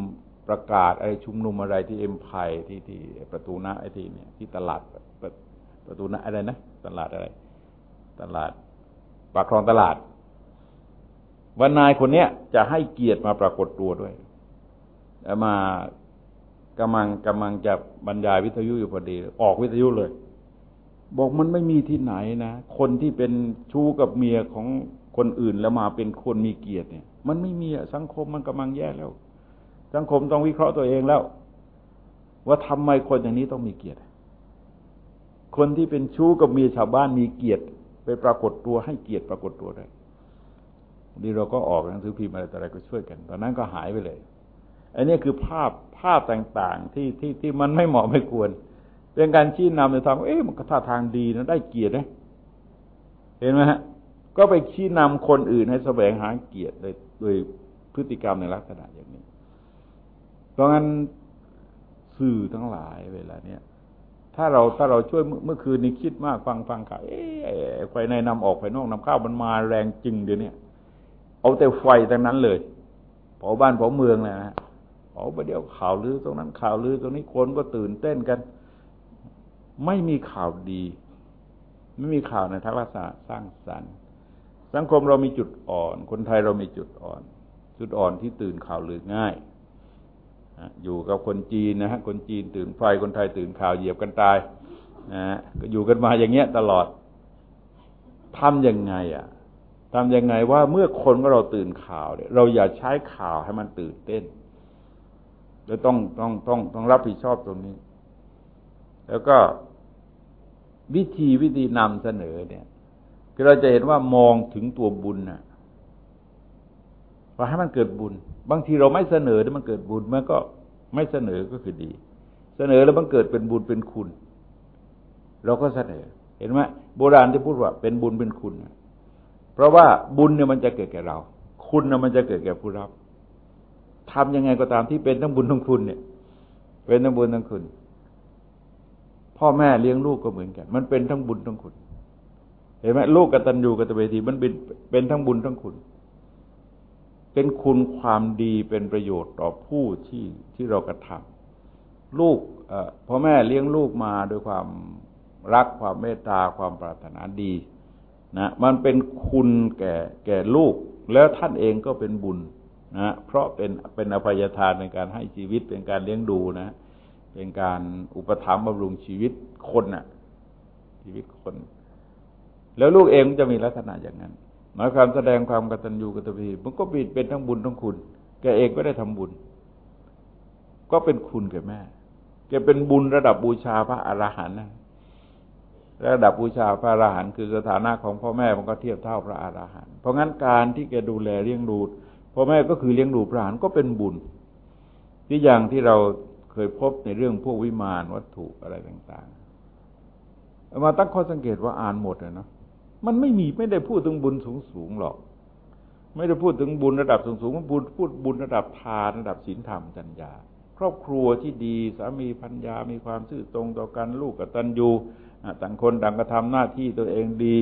ประกาศอะไรชุมนุมอะไรที่เอ็มไพร์ที่ประตูน้ำไอ้ที่เนี่ยที่ตลาดประตูน้ำอะไรนะตลาดอะไรตลาดปากคลองตลาดว่านายคนเนี้ยจะให้เกียรติมาปรากฏตัวด้วยมากำลังจะบรรยายวิทยุอยู่พอดีออกวิทยุเลยบอกมันไม่มีที่ไหนนะคนที่เป็นชู้กับเมียของคนอื่นแล้วมาเป็นคนมีเกียรติเนี่ยมันไม่มีสังคมมันกำลังแย่แล้วสังคมต้องวิเคราะห์ตัวเองแล้วว่าทำไมคนอย่างนี้ต้องมีเกียรติคนที่เป็นชู้กับเมียชาวบ้านมีเกียรติไปปรากฏตัวให้เกียรติปรากฏตัวได้ดีเราก็ออกหนังสือพิมพ์อะไรต่ออะไรก็ช่วยกันตอนนั้นก็หายไปเลยอันนี้คือภาพต่างๆที่มันไม่เหมาะไม่ควรเป็นการชี้นำในทางมันก็ท่าทางดีนะได้เกียรตินะเห็นไหมฮะก็ไปชี้นำคนอื่นให้แสวงหาเกียรติโดยพฤติกรรมในลักษณะอย่างนี้เพราะงั้นสื่อทั้งหลายเวลาเนี้ยถ้าเราช่วยเมื่อคืนนี้คิดมากฟังข่าวไฟในนำออกไฟนอกนำเข้ามันมาแรงจริงเดี๋ยวนี้เอาแต่ไฟทั้งนั้นเลยเผาบ้านเผาเมืองเลยนะเผาไปเดี๋ยวข่าวลือตรงนั้นข่าวลือตรงนี้คนก็ตื่นเต้นกันไม่มีข่าวดีไม่มีข่าวในทางลักษณะสร้างสรรค์สังคมเรามีจุดอ่อนคนไทยเรามีจุดอ่อนที่ตื่นข่าวลือง่ายอยู่กับคนจีนนะฮะคนจีนตื่นไฟคนไทยตื่นข่าวเหยียบกันตายนะฮะก็อยู่กันมาอย่างเงี้ยตลอดทำยังไงว่าเมื่อคนของเราตื่นข่าวเนี่ยเราอย่าใช้ข่าวให้มันตื่นเต้นเราต้องรับผิดชอบตรงนี้แล้วก็วิธีนำเสนอเนี่ยคือเราจะเห็นว่ามองถึงตัวบุญนะว่าให้มันเกิดบุญบางทีเราไม่เสนอแล้วมันเกิดบุญมันก็ไม่เสนอก็คือดีเสนอแล้วมันเกิดเป็นบุญเป็นคุณเราก็เสนอเห็นไหมโบราณที่พูดว่าเป็นบุญเป็นคุณเพราะว่าบุญเนี่ยมันจะเกิดแก่เราคุณเนี่ยมันจะเกิดแก่ผู้รับทำยังไงก็ตามที่เป็นทั้งบุญทั้งคุณเนี่ยเป็นทั้งบุญทั้งคุณพ่อแม่เลี้ยงลูกก็เหมือนกันมันเป็นทั้งบุญทั้งคุณเห็นไหมลูกกตัญญูกตเวทีมันเป็นทั้งบุญทั้งคุณเป็นคุณความดีเป็นประโยชน์ต่อผู้ที่เรากระทำลูกพ่อแม่เลี้ยงลูกมาด้วยความรักความเมตตาความปรารถนาดีนะมันเป็นคุณแก่ลูกแล้วท่านเองก็เป็นบุญนะเพราะเป็นอภัยทานในการให้ชีวิตเป็นการเลี้ยงดูนะเป็นการอุปถัมภ์บำรุงชีวิตคนน่ะชีวิตคนแล้วลูกเองจะมีลักษณะอย่างนั้นหมายความแสดงความกตัญญูกตเวทีมันก็เป็นทั้งบุญทั้งคุณแกเองก็ได้ทำบุญก็เป็นคุณแก่แม่แกเป็นบุญระดับบูชาพระอรหันต์นะระดับบูชาพระอรหันต์คือสถานะของพ่อแม่มันก็เทียบเท่าพระอรหันต์เพราะงั้นการที่แกดูแลเลี้ยงดูพ่อแม่ก็คือเลี้ยงดูพระอรหันต์ก็เป็นบุญที่อย่างที่เราเคยพบในเรื่องพวกวิมานวัตถุอะไรต่างๆมาตั้งข้อสังเกตว่าอ่านหมดเลยเนาะมันไม่ได้พูดถึงบุญสูงหรอกไม่ได้พูดถึงบุญระดับสูงมันพูดบุญระดับทานระดับศีลธรรมจัญญาครอบครัวที่ดีสามีภรรยามีความซื่อตรงต่อกันลูกกตัญญูต่างคนต่างกระทำหน้าที่ตัวเองดี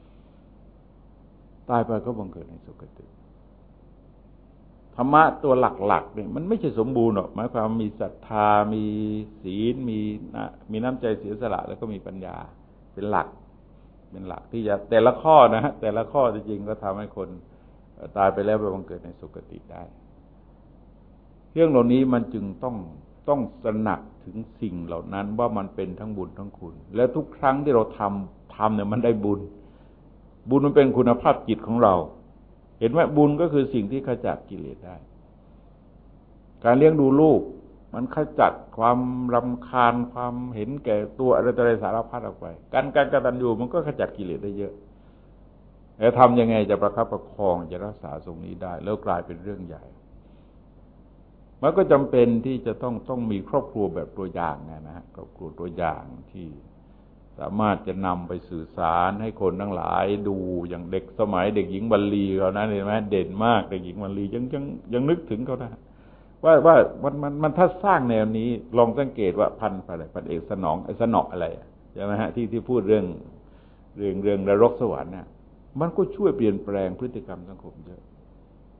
ตายไปก็บังเกิดในสุคติธรรมะตัวหลักๆเนี่ยมันไม่ใช่สมบูรณ์หรอกหมายความมีศรัทธามีศีลมีน้ำใจเสียสละแล้วก็มีปัญญาเป็นหลักที่จะแต่ละข้อนะฮะแต่ละข้อจริงๆก็ทำให้คนตายไปแล้วไปบังเกิดในสุคติได้เรื่องเหล่านี้มันจึงต้องตระหนักถึงสิ่งเหล่านั้นว่ามันเป็นทั้งบุญทั้งคุณและทุกครั้งที่เราทำเนี่ยมันได้บุญมันเป็นคุณภาพจิตของเราเห็นไหมบุญก็คือสิ่งที่ขจัดกิเลสได้การเลี้ยงดูลูกมันขจัดความรำคาญความเห็นแก่ตัวอะไรสารพัดออกไปการกตัญญูมันก็ขจัดกิเลสได้เยอะแล้วทำยังไงจะประคับประคองจะรักษาตรงนี้ได้แล้วกลายเป็นเรื่องใหญ่มันก็จำเป็นที่จะต้องมีครอบครัวแบบตัวอย่างนะฮะครอบครัวตัวอย่างที่สามารถจะนำไปสื่อสารให้คนทั้งหลายดูอย่างเด็กสมัยเด็กหญิงบรรลีเขานะเห็นไหมเด่นมากเด็กหญิงบรรลียังนึกถึงเขานะว่ามันถ้าสร้างแนวนี้ลองสังเกตว่าพันเอกสนองสนออะไรใช่ไหมฮะที่พูดเรื่องนรกสวรรค์เนี่ยมันก็ช่วยเปลี่ยนแปลงพฤติกรรมสังคมเยอะ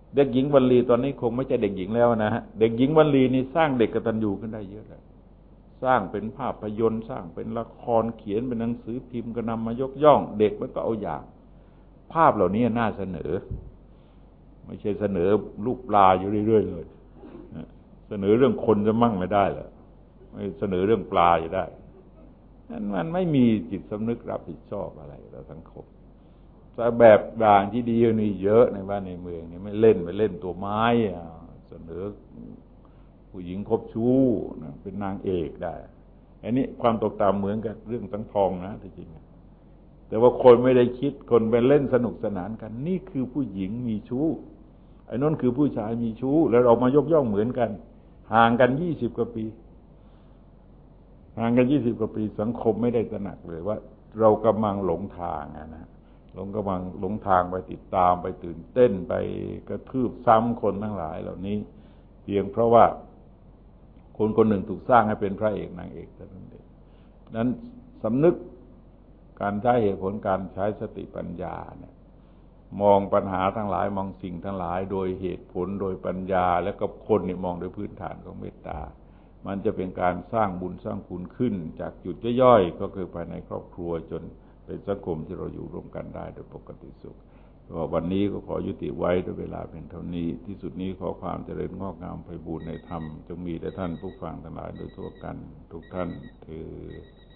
เด็กหญิงวลีตอนนี้คงไม่ใช่เด็กหญิงแล้วนะฮะเด็กหญิงวลีนี่สร้างเด็กกตัญญูขึ้นได้เยอะเลยสร้างเป็นภาพยนตร์สร้างเป็นละครเขียนเป็นหนังสือพิมพ์ก็นำมายกย่องเด็กมันก็เอาอย่างภาพเหล่านี้น่าเสนอไม่ใช่เสนอรูปปลาอยู่เรื่อยๆเลยเสนอเรื่องคนจะมั่งไม่ได้เหรอไม่เสนอเรื่องปลาอยู่ได้นั้นมันไม่มีจิตสำนึกรับผิดชอบอะไรต่อสังคมแต่แบบอย่างที่ดีนี่เยอะในบ้านในเมืองนี่ไม่เล่นไปเล่นตัวไม้เสนอผู้หญิงคบชู้เป็นนางเอกได้อันนี้ความตกต่ำเหมือนกับเรื่องสังทองนะที่จริงแต่ว่าคนไม่ได้คิดคนไปเล่นสนุกสนานกันนี่คือผู้หญิงมีชู้ไอ้นั่นคือผู้ชายมีชู้แล้วเรามายกย่องเหมือนกันห่างกัน20 กว่าปีห่างกัน20 กว่าปีสังคมไม่ได้ตระหนักเลยว่าเรากำลังหลงทางนะกำลังหลงทางไปติดตามไปตื่นเต้นไปกระทืบซ้ำคนทั้งหลายเหล่านี้เพียงเพราะว่าคนคนหนึ่งถูกสร้างให้เป็นพระเอกนางเอกเท่านั้นเองนั้นสำนึกการใช้เหตุผลการใช้สติปัญญาเนี่ยมองปัญหาทั้งหลายมองสิ่งทั้งหลายโดยเหตุผลโดยปัญญาแล้วก็คนนี่มองโดยพื้นฐานของเมตตามันจะเป็นการสร้างบุญสร้างคุณขึ้นจากจุดย่อยๆก็คือภายในครอบครัวจนเป็นสังคมที่เราอยู่ร่วมกันได้โดยปกติสุขวันนี้ก็ขอยุติไว้ด้วยเวลาเป็นเท่านี้ที่สุดนี้ขอความเจริญงอกงามไพบูลย์ในธรรมจงมีแด่ท่านผู้ฟังทั้งหลายโดยทั่วกันทุกท่านเถิด